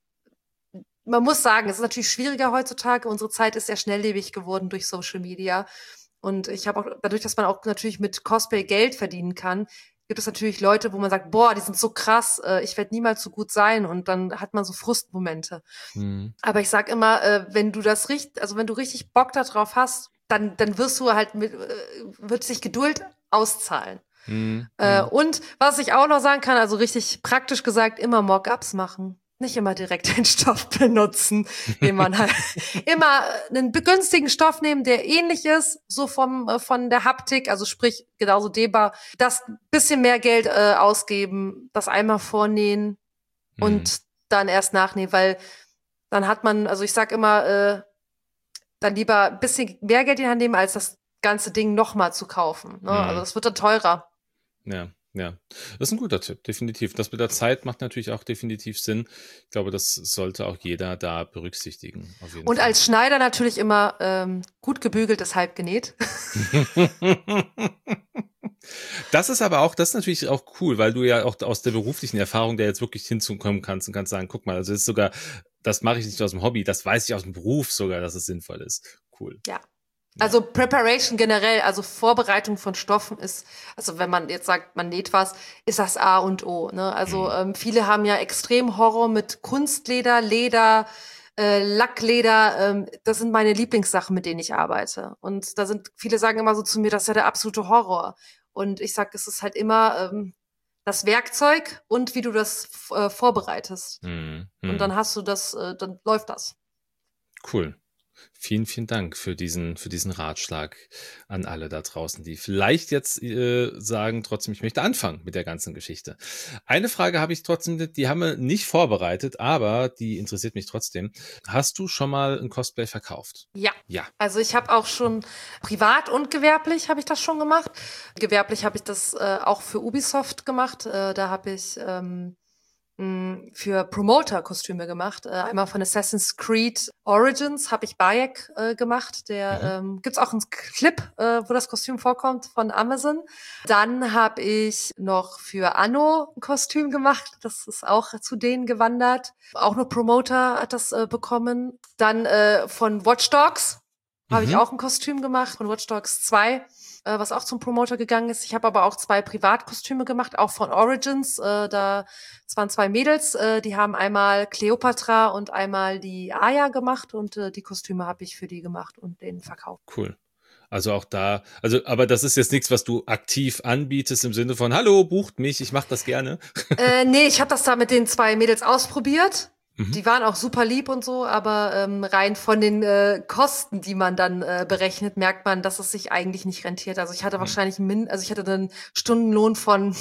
man muss sagen, es ist natürlich schwieriger heutzutage. Unsere Zeit ist sehr schnelllebig geworden durch Social Media. Und ich habe auch, dadurch, dass man auch natürlich mit Cosplay Geld verdienen kann, gibt es natürlich Leute, wo man sagt, boah, die sind so krass, äh, ich werde niemals so gut sein, und dann hat man so Frustmomente. Mhm. Aber ich sag immer, äh, wenn du das richtig, also wenn du richtig Bock darauf hast, dann dann wirst du halt mit, äh, wird sich Geduld auszahlen. Mhm. Äh, und was ich auch noch sagen kann, also richtig praktisch gesagt, immer Mock-ups machen. Nicht immer direkt den Stoff benutzen, den man halt immer einen begünstigen Stoff nehmen, der ähnlich ist, so vom äh, von der Haptik, also sprich genauso dehnbar, das bisschen mehr Geld äh, ausgeben, das einmal vornähen Mhm. und dann erst nachnähen, weil dann hat man, also ich sag immer, äh, dann lieber ein bisschen mehr Geld in die Hand nehmen, als das ganze Ding nochmal zu kaufen. Ne? Mhm. Also das wird dann teurer. Ja, ja. Das ist ein guter Tipp, definitiv. Das mit der Zeit macht natürlich auch definitiv Sinn. Ich glaube, das sollte auch jeder da berücksichtigen, auf jeden Und Fall. als Schneider natürlich immer ähm, gut gebügelt ist halb genäht. Das ist aber auch, das ist natürlich auch cool, weil du ja auch aus der beruflichen Erfahrung da jetzt wirklich hinzukommen kannst und kannst sagen, guck mal, also das ist sogar, das mache ich nicht aus dem Hobby, das weiß ich aus dem Beruf sogar, dass es sinnvoll ist. Cool. Ja. Also Preparation generell, also Vorbereitung von Stoffen ist, also wenn man jetzt sagt, man näht was, ist das A und O. Ne? Also Mhm. ähm, viele haben ja extrem Horror mit Kunstleder, Leder, äh, Lackleder. Ähm, das sind meine Lieblingssachen, mit denen ich arbeite. Und da sind viele sagen immer so zu mir, das ist ja der absolute Horror. Und ich sag, es ist halt immer ähm, das Werkzeug und wie du das äh, vorbereitest. Mhm. Und Mhm. dann hast du das, äh, dann läuft das. Cool. Vielen, vielen Dank für diesen, für diesen Ratschlag an alle da draußen, die vielleicht jetzt äh, sagen, trotzdem, ich möchte anfangen mit der ganzen Geschichte. Eine Frage habe ich trotzdem, die haben wir nicht vorbereitet, aber die interessiert mich trotzdem. Hast du schon mal ein Cosplay verkauft? Ja. Ja. Also ich habe auch schon privat und gewerblich habe ich das schon gemacht. Gewerblich habe ich das äh, auch für Ubisoft gemacht. Äh, da habe ich ähm, mh, für Promoter-Kostüme gemacht. Äh, einmal von Assassin's Creed Origins habe ich Bayek äh, gemacht. Der Mhm. ähm, gibt's auch einen Clip, äh, wo das Kostüm vorkommt von Amazon. Dann habe ich noch für Anno ein Kostüm gemacht. Das ist auch zu denen gewandert. Auch nur Promoter hat das äh, bekommen. Dann äh, von Watch Dogs habe ich Mhm. auch ein Kostüm gemacht, von Watch Dogs zwei, äh, was auch zum Promoter gegangen ist. Ich habe aber auch zwei Privatkostüme gemacht, auch von Origins. Äh, da, es waren zwei Mädels, äh, die haben einmal Cleopatra und einmal die Aya gemacht und äh, die Kostüme habe ich für die gemacht und denen verkauft. Cool. Also auch da, also, aber das ist jetzt nichts, was du aktiv anbietest im Sinne von, hallo, bucht mich, ich mache das gerne. Äh, nee, ich habe das da mit den zwei Mädels ausprobiert. Mhm. Die waren auch super lieb und so, aber ähm, rein von den äh, Kosten, die man dann äh, berechnet, merkt man, dass es sich eigentlich nicht rentiert. Also ich hatte Mhm. wahrscheinlich min, also ich hatte einen Stundenlohn von,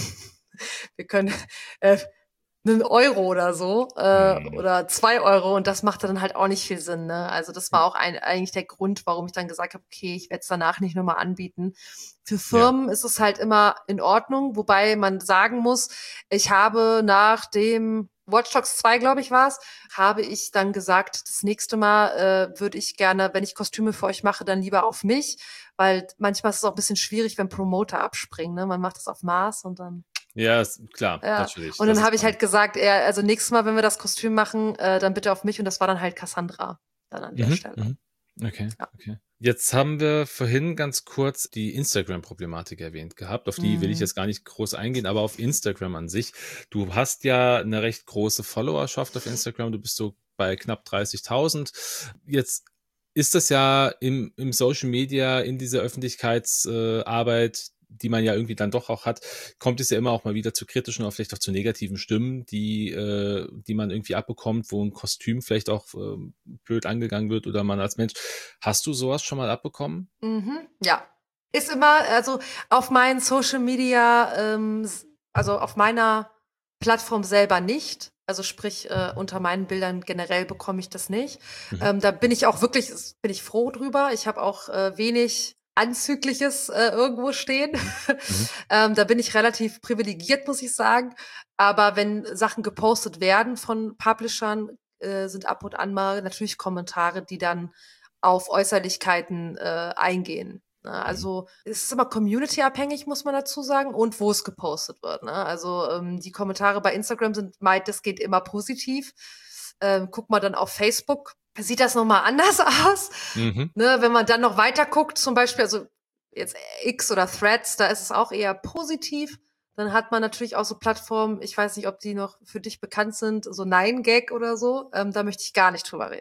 wir können äh, einen Euro oder so äh, Mhm. oder zwei Euro und das machte dann halt auch nicht viel Sinn. Ne? Also das war auch ein, eigentlich der Grund, warum ich dann gesagt habe, okay, ich werde es danach nicht nochmal anbieten. Für Firmen ist es halt immer in Ordnung, wobei man sagen muss, ich habe nach dem Watch Dogs zwei, glaube ich, war es, habe ich dann gesagt, das nächste Mal äh, würde ich gerne, wenn ich Kostüme für euch mache, dann lieber auf mich, weil manchmal ist es auch ein bisschen schwierig, wenn Promoter abspringen. Ne? Man macht das auf Maß und dann Ja, ist, klar, ja. natürlich. Und Das dann ist habe ich dann- halt gesagt, er, also nächstes Mal, wenn wir das Kostüm machen, äh, dann bitte auf mich. Und das war dann halt Cassandra dann an der Mhm. Stelle. Mhm. Okay, Ja. okay. Jetzt haben wir vorhin ganz kurz die Instagram-Problematik erwähnt gehabt. Auf die will ich Mhm. jetzt gar nicht groß eingehen, aber auf Instagram an sich. Du hast ja eine recht große Followerschaft auf Instagram. Du bist so bei knapp dreißigtausend. Jetzt ist das ja im, im Social Media, in dieser Öffentlichkeitsarbeit, die man ja irgendwie dann doch auch hat, kommt es ja immer auch mal wieder zu kritischen oder vielleicht auch zu negativen Stimmen, die, äh, die man irgendwie abbekommt, wo ein Kostüm vielleicht auch äh, blöd angegangen wird oder man als Mensch. Hast du sowas schon mal abbekommen? Mhm. Ja. Ist immer, also auf meinen Social Media, ähm, s- also auf meiner Plattform selber nicht. Also sprich, äh, unter meinen Bildern generell bekomme ich das nicht. Mhm. Ähm, da bin ich auch wirklich, s- bin ich froh drüber. Ich habe auch äh, wenig Anzügliches äh, irgendwo stehen. Mhm. ähm, da bin ich relativ privilegiert, muss ich sagen. Aber wenn Sachen gepostet werden von Publishern, äh, sind ab und an mal natürlich Kommentare, die dann auf Äußerlichkeiten äh, eingehen. Ne? Also es ist immer community-abhängig, muss man dazu sagen, und wo es gepostet wird. Ne? Also ähm, die Kommentare bei Instagram sind weitestgehend immer positiv. Ähm, guck mal dann auf Facebook, sieht das nochmal anders aus. Mhm. Ne? Wenn man dann noch weiter guckt, zum Beispiel, also jetzt X oder Threads, da ist es auch eher positiv. Dann hat man natürlich auch so Plattformen, ich weiß nicht, ob die noch für dich bekannt sind, so Nein-Gag oder so. Ähm, da möchte ich gar nicht drüber reden.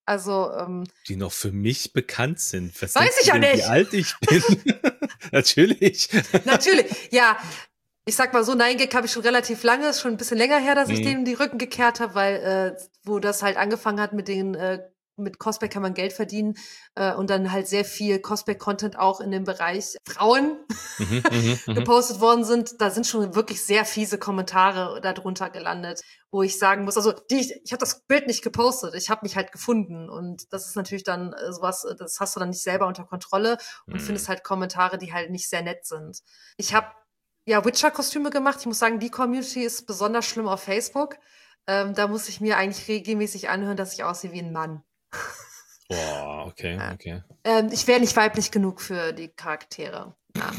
Also, ähm, die noch für mich bekannt sind. Was weiß denkst ich du ja denn, wie nicht. alt ich bin? Natürlich. Natürlich, ja. Ich sag mal so, Nine Gag habe ich schon relativ lange, ist schon ein bisschen länger her, dass ich Mhm. denen die Rücken gekehrt habe, weil äh, wo das halt angefangen hat mit den äh, mit Cosplay kann man Geld verdienen äh, und dann halt sehr viel Cosplay-Content auch in dem Bereich Frauen Mhm, mhm, mhm. gepostet worden sind. Da sind schon wirklich sehr fiese Kommentare darunter gelandet, wo ich sagen muss, also die, ich, ich habe das Bild nicht gepostet, ich habe mich halt gefunden und das ist natürlich dann äh, sowas, äh, das hast du dann nicht selber unter Kontrolle und Mhm. findest halt Kommentare, die halt nicht sehr nett sind. Ich habe ja Witcher-Kostüme gemacht. Ich muss sagen, die Community ist besonders schlimm auf Facebook. Ähm, da muss ich mir eigentlich regelmäßig anhören, dass ich aussehe wie ein Mann. Boah, okay, Ja. okay. Ähm, ich wäre nicht weiblich genug für die Charaktere. Ja.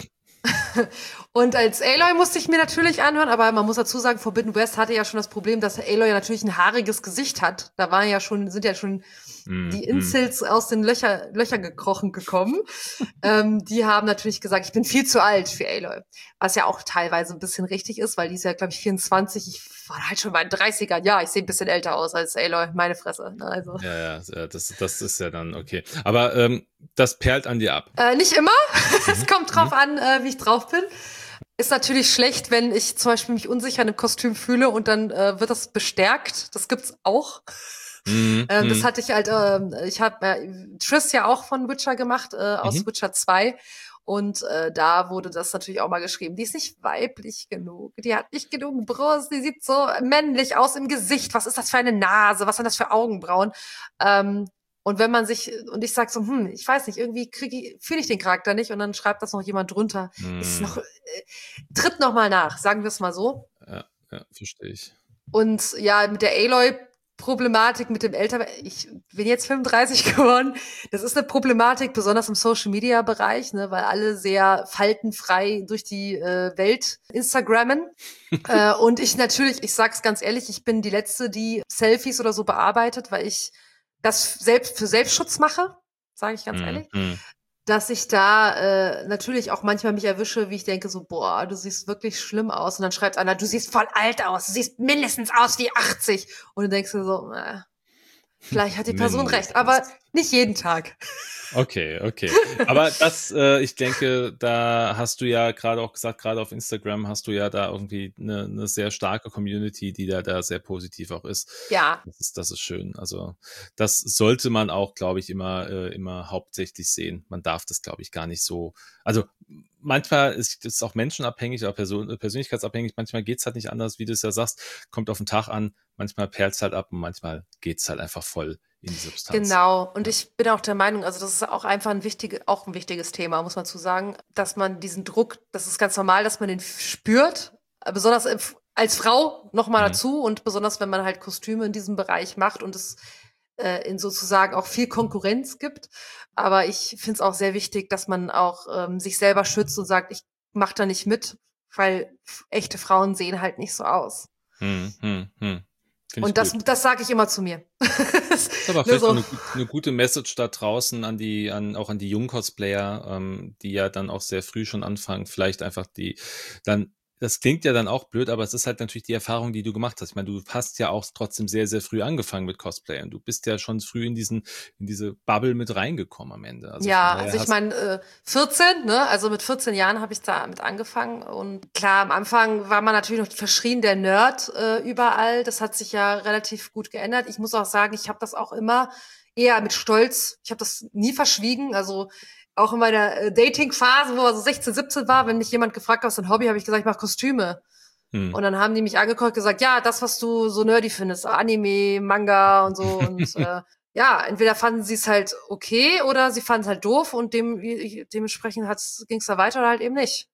Und als Aloy musste ich mir natürlich anhören, aber man muss dazu sagen, Forbidden West hatte ja schon das Problem, dass Aloy ja natürlich ein haariges Gesicht hat. Da waren ja schon, sind ja schon Mhm, die mhm. Incels aus den Löcher, Löchern gekrochen gekommen. ähm, die haben natürlich gesagt, ich bin viel zu alt für Aloy. Was ja auch teilweise ein bisschen richtig ist, weil die ist ja, glaube ich, vierundzwanzig. Ich war halt schon bei den dreißigern. Ja, ich sehe ein bisschen älter aus als Aloy, meine Fresse. Ne? Also. Ja, ja, ja, das, das ist ja dann okay. Aber ähm, das perlt an dir ab. Äh, nicht immer. Es Mhm. kommt drauf Mhm. an, äh, wie ich drauf bin. Ist natürlich schlecht, wenn ich zum Beispiel mich unsicher in einem Kostüm fühle und dann äh, wird das bestärkt. Das gibt's auch. Mhm. Ähm, das Mhm. hatte ich halt, ähm, ich habe äh, Triss ja auch von Witcher gemacht, äh, aus Mhm. Witcher zwei. Und äh, da wurde das natürlich auch mal geschrieben. Die ist nicht weiblich genug. Die hat nicht genug Brust. Die sieht so männlich aus im Gesicht. Was ist das für eine Nase? Was sind das für Augenbrauen? Ähm, und wenn man sich, und ich sag so, hm, ich weiß nicht, irgendwie kriege ich, fühle ich den Charakter nicht und dann schreibt das noch jemand drunter. Ist noch, Mhm. äh, tritt noch mal nach, sagen wir es mal so. Ja, ja, verstehe ich. Und ja, mit der Aloy-Problematik, mit dem Älter, ich bin jetzt fünfunddreißig geworden. Das ist eine Problematik, besonders im Social-Media-Bereich, ne, weil alle sehr faltenfrei durch die äh, Welt Instagrammen. äh, und ich natürlich, ich sag's ganz ehrlich, ich bin die Letzte, die Selfies oder so bearbeitet, weil ich das selbst für Selbstschutz mache, sage ich ganz Mhm. ehrlich. Mhm. Dass ich da äh, natürlich auch manchmal mich erwische, wie ich denke so, boah, du siehst wirklich schlimm aus. Und dann schreibt einer, du siehst voll alt aus, du siehst mindestens aus wie achtzig. Und du denkst dir so, äh, vielleicht hat die Person recht, aber Mindestens. nicht jeden Tag. Okay, okay. Aber das, äh, ich denke, da hast du ja gerade auch gesagt, gerade auf Instagram hast du ja da irgendwie eine, eine sehr starke Community, die da, da sehr positiv auch ist. Ja, Das ist, das ist schön. Also das sollte man auch, glaube ich, immer, äh, immer hauptsächlich sehen. Man darf das, glaube ich, gar nicht so. Also manchmal ist es auch menschenabhängig oder Person, persönlichkeitsabhängig. Manchmal geht's halt nicht anders, wie du es ja sagst. Kommt auf den Tag an. Manchmal perlt's halt ab und manchmal geht's halt einfach voll in die Substanz. genau. Und Ja. ich bin auch der Meinung, also das ist auch einfach ein wichtige, auch ein wichtiges Thema, muss man zu sagen, dass man diesen Druck, das ist ganz normal, dass man den spürt, besonders als Frau noch mal Mhm. dazu und besonders wenn man halt Kostüme in diesem Bereich macht und es äh, in sozusagen auch viel Konkurrenz gibt. Aber ich finde es auch sehr wichtig, dass man auch ähm, sich selber schützt und sagt, ich mache da nicht mit, weil echte Frauen sehen halt nicht so aus. Hm, hm, hm. Finde ich Und das, gut. das sage ich immer zu mir. Das ist aber Ne, vielleicht auch so. eine, gut- eine gute Message da draußen an die, an, auch an die jungen Cosplayer, ähm, die ja dann auch sehr früh schon anfangen, vielleicht einfach die, dann, das klingt ja dann auch blöd, aber es ist halt natürlich die Erfahrung, die du gemacht hast. Ich meine, du hast ja auch trotzdem sehr, sehr früh angefangen mit Cosplay und du bist ja schon früh in diesen, in diese Bubble mit reingekommen am Ende. Also von Ja, daher also ich hast, meine, äh, vierzehn, ne? Also mit vierzehn Jahren habe ich da mit angefangen. Und klar, am Anfang war man natürlich noch verschrien der Nerd äh, überall. Das hat sich ja relativ gut geändert. Ich muss auch sagen, ich habe das auch immer eher mit Stolz, ich habe das nie verschwiegen. Also auch in meiner äh, Dating-Phase, wo er so sechzehn, siebzehn war, wenn mich jemand gefragt hat, was ist dein Hobby, habe ich gesagt, ich mache Kostüme. hm, Und dann haben die mich angeguckt und gesagt, ja, das, was du so nerdy findest, Anime, Manga und so. Und äh, ja, entweder fanden sie es halt okay oder sie fanden es halt doof und dem, dementsprechend ging es da weiter oder halt eben nicht.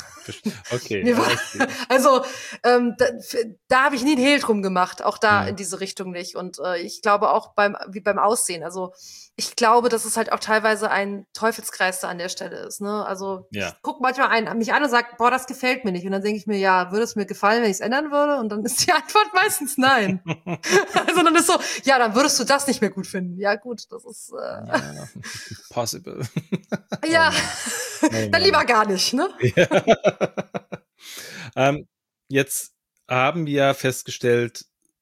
okay, Mir war, alles gut. also ähm, da, da habe ich nie einen Hehl drum gemacht, auch da Hm, in diese Richtung nicht. Und äh, ich glaube auch beim wie beim Aussehen. Also ich glaube, dass es halt auch teilweise ein Teufelskreis da an der Stelle ist. Ne? Also ich ja. guck manchmal einen, mich an und sag, boah, das gefällt mir nicht. Und dann denke ich mir, ja, würde es mir gefallen, wenn ich es ändern würde? Und dann ist die Antwort meistens nein. Also dann ist so, ja, dann würdest du das nicht mehr gut finden. Ja gut, das ist äh, Ja, possible. ja, Oh Mann. Oh dann Mann. lieber gar nicht, ne? Ja. ähm, jetzt haben wir festgestellt,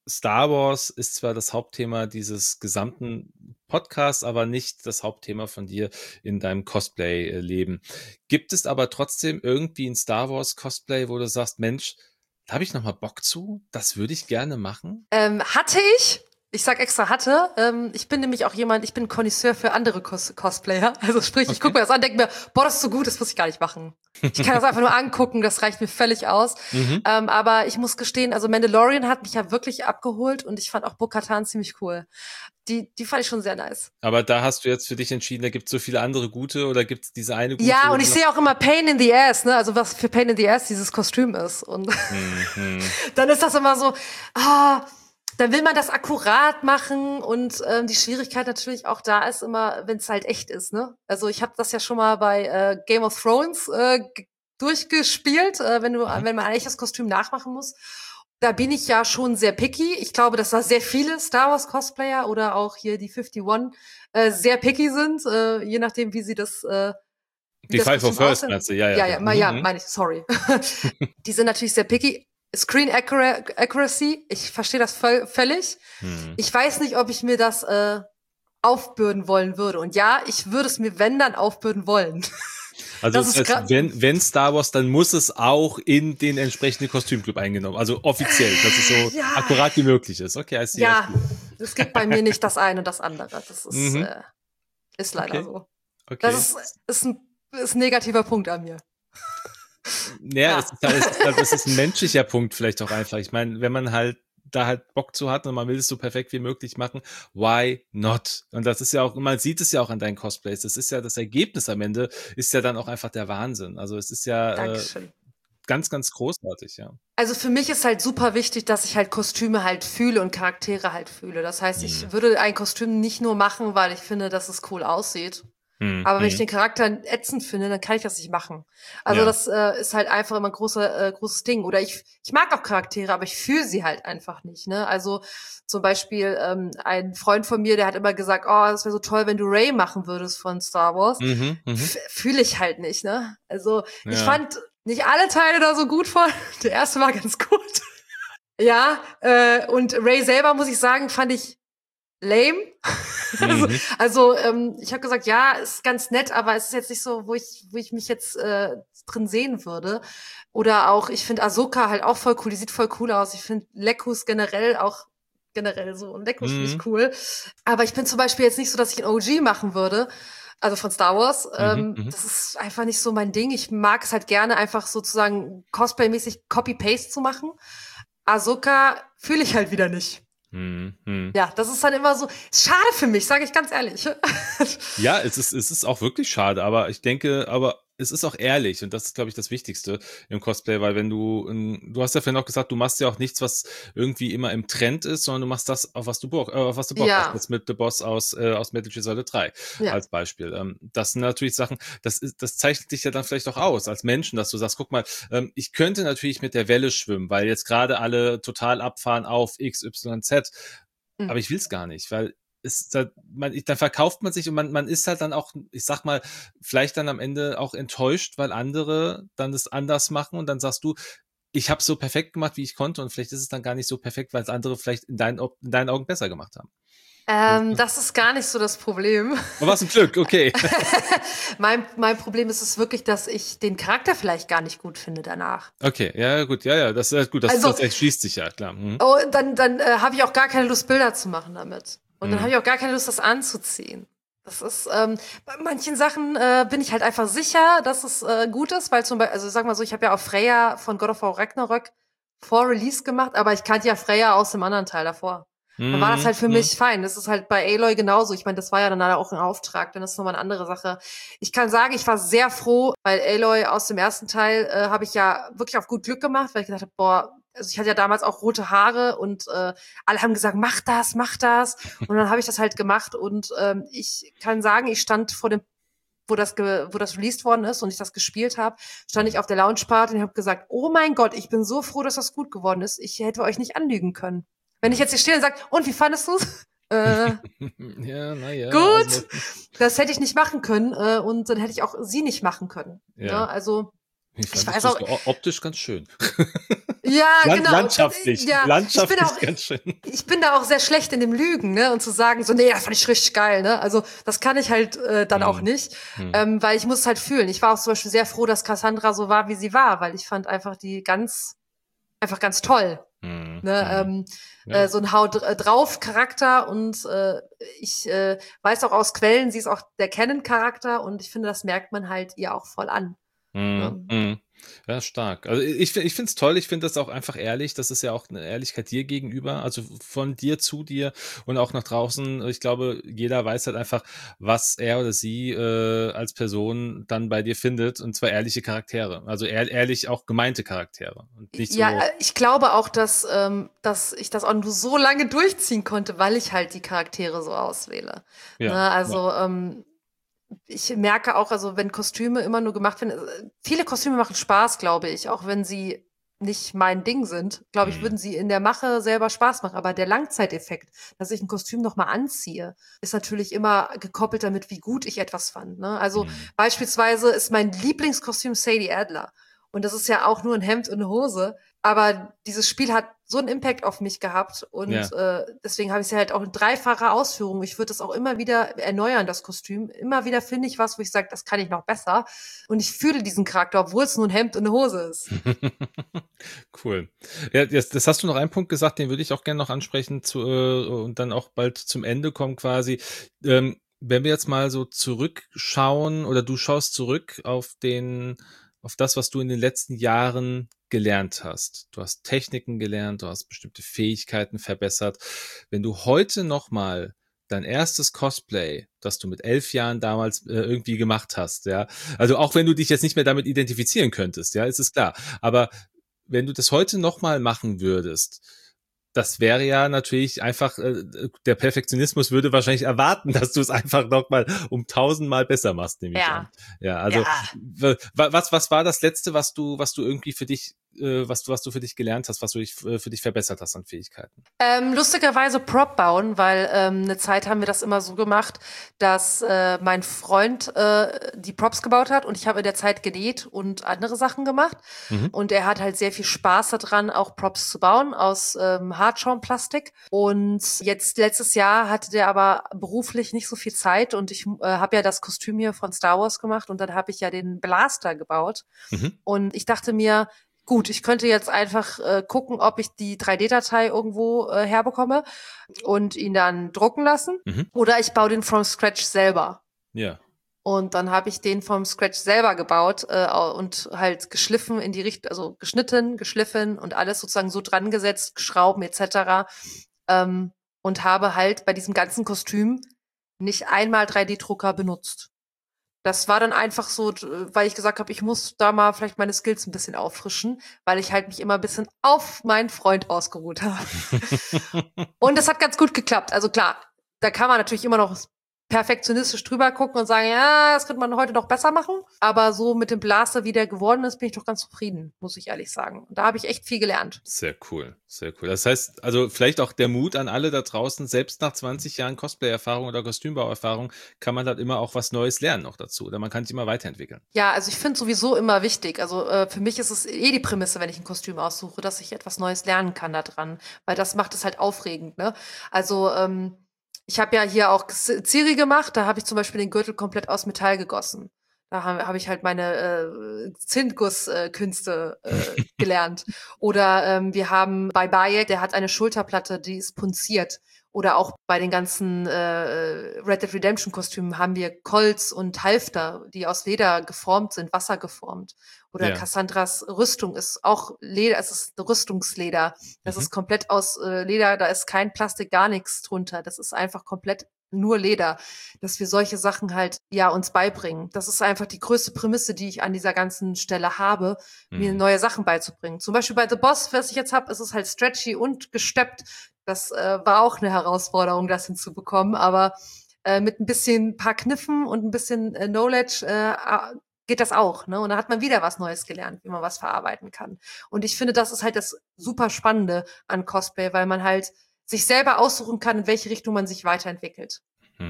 Star Wars ist zwar das Hauptthema dieses gesamten Podcasts, aber nicht das Hauptthema von dir in deinem Cosplay-Leben. Gibt es aber trotzdem irgendwie ein Star Wars Cosplay, wo du sagst, Mensch, da habe ich nochmal Bock zu? Das würde ich gerne machen? Ähm, hatte ich. Ich sag extra hatte. Ähm, ich bin nämlich auch jemand, ich bin Connoisseur für andere Cos- Cosplayer. Also sprich, ich Okay. gucke mir das an, denke mir, boah, das ist so gut, das muss ich gar nicht machen. Ich kann das einfach nur angucken, das reicht mir völlig aus. Mhm. Ähm, aber ich muss gestehen, also Mandalorian hat mich ja wirklich abgeholt und ich fand auch Bo-Katan ziemlich cool. Die, die fand ich schon sehr nice. Aber da hast du jetzt für dich entschieden, da gibt es so viele andere gute oder gibt es diese eine gute? Ja, wo und du ich sagst, sehe auch immer Pain in the Ass, ne? Also was für Pain in the Ass dieses Kostüm ist. Und mhm. dann ist das immer so, ah, dann will man das akkurat machen und ähm, die Schwierigkeit natürlich auch da ist immer, wenn es halt echt ist, ne? Also ich habe das ja schon mal bei äh, Game of Thrones äh, g- durchgespielt, äh, wenn du, Mhm. wenn man ein echtes Kostüm nachmachen muss. Da bin ich ja schon sehr picky. Ich glaube, dass da sehr viele Star Wars Cosplayer oder auch hier die einundfünfzig äh, sehr picky sind, äh, je nachdem, wie sie das, äh, wie Die das Five for Kostüm First, aussehen. meinst du? Ja, ja, Ja, klar. ja, mal, ja, Mhm. meine ich, sorry. Die sind natürlich sehr picky. Screen Accura- Accuracy, ich verstehe das voll, völlig. Mhm. Ich weiß nicht, ob ich mir das äh, aufbürden wollen würde. Und ja, ich würde es mir, wenn, dann aufbürden wollen. Also Das das ist heißt, gra- wenn, wenn Star Wars, dann muss es auch in den entsprechenden Kostümclub eingenommen. Also offiziell, dass es so Ja. akkurat wie möglich ist. Okay, I see, I Ja, see. es gibt bei mir nicht das eine und das andere. Das ist, Mhm. äh, ist leider Okay, so. okay. Das ist, ist, ein, ist ein negativer Punkt an mir. Naja, Ja. es ist, halt, es, ist halt, es ist ein menschlicher Punkt vielleicht auch einfach. Ich meine, wenn man halt da halt Bock zu hat und man will es so perfekt wie möglich machen, why not? Und das ist ja auch, man sieht es ja auch an deinen Cosplays. Das ist ja das Ergebnis am Ende, ist ja dann auch einfach der Wahnsinn. Also es ist ja äh, Dankeschön. ganz, ganz großartig, ja. Also für mich ist halt super wichtig, dass ich halt Kostüme halt fühle und Charaktere halt fühle. Das heißt, Mhm. ich würde ein Kostüm nicht nur machen, weil ich finde, dass es cool aussieht. Mhm. Aber wenn ich den Charakter ätzend finde, dann kann ich das nicht machen. Also Ja. das äh, ist halt einfach immer ein großer, äh, großes Ding. Oder ich, ich mag auch Charaktere, aber ich fühle sie halt einfach nicht. Ne? Also zum Beispiel ähm, ein Freund von mir, der hat immer gesagt, oh, das wäre so toll, wenn du Rey machen würdest von Star Wars. Mhm. Mhm. F- Fühle ich halt nicht. Ne? Also ich Ja. fand nicht alle Teile da so gut von. Der erste war ganz gut. Ja, äh, und Rey selber, muss ich sagen, fand ich lame. Also, Mhm. also ähm, ich habe gesagt, ja, ist ganz nett, aber es ist jetzt nicht so, wo ich, wo ich mich jetzt äh, drin sehen würde. Oder auch, ich finde Ahsoka halt auch voll cool, die sieht voll cool aus. Ich finde Lekkus generell auch generell so. Und Lekkus finde Mhm. ich cool. Aber ich bin zum Beispiel jetzt nicht so, dass ich ein O G machen würde. Also von Star Wars. Ähm, Mhm. das ist einfach nicht so mein Ding. Ich mag es halt gerne, einfach sozusagen Cosplay-mäßig Copy-Paste zu machen. Ahsoka fühle ich halt wieder nicht. Mhm. Mhm. Ja, das ist dann immer so schade für mich, sage ich ganz ehrlich. Ja, es ist, es ist auch wirklich schade, aber ich denke, aber es ist auch ehrlich und das ist, glaube ich, das Wichtigste im Cosplay, weil wenn du, ähm, du hast ja vorhin auch gesagt, du machst ja auch nichts, was irgendwie immer im Trend ist, sondern du machst das, auf was du Bock, äh, auf was du Bock Ja. hast. Jetzt mit The Boss aus, äh, aus Metal Gear Solid drei Ja. als Beispiel. Ähm, das sind natürlich Sachen, das ist, das zeichnet dich ja dann vielleicht auch aus als Menschen, dass du sagst, guck mal, ähm, ich könnte natürlich mit der Welle schwimmen, weil jetzt gerade alle total abfahren auf X, Y, Z, Mhm. aber ich will's gar nicht, weil ist da, man, dann verkauft man sich und man, man ist halt dann auch, ich sag mal, vielleicht dann am Ende auch enttäuscht, weil andere dann das anders machen und dann sagst du, ich habe so perfekt gemacht, wie ich konnte und vielleicht ist es dann gar nicht so perfekt, weil es andere vielleicht in deinen, in deinen Augen besser gemacht haben. Ähm, das ist gar nicht so das Problem. Aber was ein Glück, okay. mein, mein Problem ist es wirklich, dass ich den Charakter vielleicht gar nicht gut finde danach. Okay, ja gut, ja, ja, das ist gut, das, Also- das erschließt sich ja, klar. Mhm. Oh, dann, dann äh, habe ich auch gar keine Lust, Bilder zu machen damit. Und dann Mhm. habe ich auch gar keine Lust, das anzuziehen. Das ist, ähm, bei manchen Sachen äh, bin ich halt einfach sicher, dass es äh, gut ist, weil zum Beispiel, also sag mal so, ich habe ja auch Freya von God of War Ragnarök vor Release gemacht, aber ich kannte ja Freya aus dem anderen Teil davor. Dann war das halt für Mhm. mich fein. Das ist halt bei Aloy genauso. Ich meine, das war ja dann auch ein Auftrag, dann ist es nochmal eine andere Sache. Ich kann sagen, ich war sehr froh, weil Aloy aus dem ersten Teil äh, habe ich ja wirklich auf gut Glück gemacht, weil ich gedacht habe, boah, also ich hatte ja damals auch rote Haare und äh, alle haben gesagt, mach das, mach das. Und dann habe ich das halt gemacht und ähm, ich kann sagen, ich stand vor dem, wo das ge, wo das released worden ist und ich das gespielt habe, stand ich auf der Launchparty und habe gesagt, oh mein Gott, ich bin so froh, dass das gut geworden ist. Ich hätte euch nicht anlügen können. Wenn ich jetzt hier stehe und sage, und wie fandest du's? Äh, Ja, naja. gut, Also, das hätte ich nicht machen können äh, und dann hätte ich auch sie nicht machen können. Ja. Ne? Also Ich Ich fand das weiß auch, o- optisch ganz schön. ja, Land, genau. landschaftlich, Ja, ich bin landschaftlich auch, ganz schön. ich bin da auch sehr schlecht in dem Lügen, ne? Und zu sagen, so, nee, das fand ich richtig geil, ne? Also, das kann ich halt äh, dann auch Hm. nicht, Hm. ähm, weil ich muss es halt fühlen. Ich war auch zum Beispiel sehr froh, dass Cassandra so war, wie sie war, weil ich fand einfach die ganz, einfach ganz toll. Hm. Ne, Hm. ähm, Ja. äh, so ein Haut äh, drauf Charakter und äh, ich äh, weiß auch aus Quellen, sie ist auch der Canon-Charakter und ich finde, das merkt man halt ihr auch voll an. Mhm. Ne? Mhm. Ja, stark. Also ich, ich finde es toll, ich finde das auch einfach ehrlich. Das ist ja auch eine Ehrlichkeit dir gegenüber, also von dir zu dir und auch nach draußen. Ich glaube, jeder weiß halt einfach, was er oder sie äh, als Person dann bei dir findet, und zwar ehrliche Charaktere. Also ehr, ehrlich auch gemeinte Charaktere. Und nicht Ja, so. äh, ich glaube auch, dass, ähm, dass ich das auch nur so lange durchziehen konnte, weil ich halt die Charaktere so auswähle. Ne? Ja, ja. Also ähm, ich merke auch, also wenn Kostüme immer nur gemacht werden, äh, viele Kostüme machen Spaß, glaube ich, auch wenn sie nicht mein Ding sind, glaube ich, Mhm. würden sie in der Mache selber Spaß machen. Aber der Langzeiteffekt, dass ich ein Kostüm noch mal anziehe, ist natürlich immer gekoppelt damit, wie gut ich etwas fand. Ne? Also Mhm. beispielsweise ist mein Lieblingskostüm Sadie Adler. Und das ist ja auch nur ein Hemd und eine Hose. Aber dieses Spiel hat so einen Impact auf mich gehabt. Und Ja. äh, deswegen habe ich es ja halt auch in dreifacher Ausführung. Ich würde das auch immer wieder erneuern, das Kostüm. Immer wieder finde ich was, wo ich sage, das kann ich noch besser. Und ich fühle diesen Charakter, obwohl es nur ein Hemd und eine Hose ist. Cool. Ja, das, das hast du noch einen Punkt gesagt, den würde ich auch gerne noch ansprechen zu, äh, und dann auch bald zum Ende kommen quasi. Ähm, wenn wir jetzt mal so zurückschauen oder du schaust zurück auf den, auf das, was du in den letzten Jahren gelernt hast. Du hast Techniken gelernt, du hast bestimmte Fähigkeiten verbessert. Wenn du heute nochmal dein erstes Cosplay, das du mit elf Jahren damals äh, irgendwie gemacht hast, ja, also auch wenn du dich jetzt nicht mehr damit identifizieren könntest, ja, ist es klar. Aber wenn du das heute nochmal machen würdest, das wäre ja natürlich einfach, äh, der Perfektionismus würde wahrscheinlich erwarten, dass du es einfach nochmal um tausendmal besser machst, nehme ich an. Ja, Ja, also ja. w- was was war das Letzte, was du was du irgendwie für dich, äh, was du was du für dich gelernt hast, was du dich, äh, für dich verbessert hast an Fähigkeiten? Ähm, lustigerweise Prop bauen, weil ähm, eine Zeit haben wir das immer so gemacht, dass äh, mein Freund äh, die Props gebaut hat und ich habe in der Zeit genäht und andere Sachen gemacht. Mhm. Und er hat halt sehr viel Spaß daran, auch Props zu bauen aus ähm, Hartschaumplastik. Und jetzt letztes Jahr hatte der aber beruflich nicht so viel Zeit und ich äh, habe ja das Kostüm hier von Star Wars gemacht und dann habe ich ja den Blaster gebaut. Mhm. Und ich dachte mir, gut, ich könnte jetzt einfach äh, gucken, ob ich die drei D-Datei irgendwo äh, herbekomme und ihn dann drucken lassen. Mhm. Oder ich baue den from scratch selber. Ja. Und dann habe ich den vom Scratch selber gebaut äh, und halt geschliffen in die Richtung, also geschnitten, geschliffen und alles sozusagen so dran gesetzt, Schrauben et cetera. Ähm, und habe halt bei diesem ganzen Kostüm nicht einmal drei D-Drucker benutzt. Das war dann einfach so, d- weil ich gesagt habe, ich muss da mal vielleicht meine Skills ein bisschen auffrischen, weil ich halt mich immer ein bisschen auf meinen Freund ausgeruht habe. Und das hat ganz gut geklappt. Also klar, da kann man natürlich immer noch perfektionistisch drüber gucken und sagen, ja, das könnte man heute noch besser machen. Aber so mit dem Blaster, wie der geworden ist, bin ich doch ganz zufrieden, muss ich ehrlich sagen. Und da habe ich echt viel gelernt. Sehr cool, sehr cool. Das heißt, also vielleicht auch der Mut an alle da draußen, selbst nach zwanzig Jahren Cosplay-Erfahrung oder Kostümbauerfahrung kann man halt immer auch was Neues lernen noch dazu. Oder man kann sich immer weiterentwickeln. Ja, also ich finde sowieso immer wichtig. Also äh, für mich ist es eh die Prämisse, wenn ich ein Kostüm aussuche, dass ich etwas Neues lernen kann da dran, weil das macht es halt aufregend. Ne? Also ähm, ich habe ja hier auch Ciri gemacht, da habe ich zum Beispiel den Gürtel komplett aus Metall gegossen. Da habe hab ich halt meine äh, Zintgusskünste äh, gelernt. Oder ähm, wir haben bei Bayek, der hat eine Schulterplatte, die ist punziert. Oder auch bei den ganzen äh, Red Dead Redemption Kostümen haben wir Colts und Halfter, die aus Leder geformt sind, wassergeformt. Oder Ja. Cassandras Rüstung ist auch Leder, es ist Rüstungsleder. Das Mhm. ist komplett aus äh, Leder, da ist kein Plastik, gar nichts drunter. Das ist einfach komplett nur Leder, dass wir solche Sachen halt ja uns beibringen. Das ist einfach die größte Prämisse, die ich an dieser ganzen Stelle habe, mir Mhm. neue Sachen beizubringen. Zum Beispiel bei The Boss, was ich jetzt habe, ist es halt stretchy und gesteppt. Das äh, war auch eine Herausforderung, das hinzubekommen, aber äh, mit ein bisschen paar Kniffen und ein bisschen äh, Knowledge äh, geht das auch, ne? Und da hat man wieder was Neues gelernt, wie man was verarbeiten kann. Und ich finde, das ist halt das super Spannende an Cosplay, weil man halt sich selber aussuchen kann, in welche Richtung man sich weiterentwickelt. Mhm.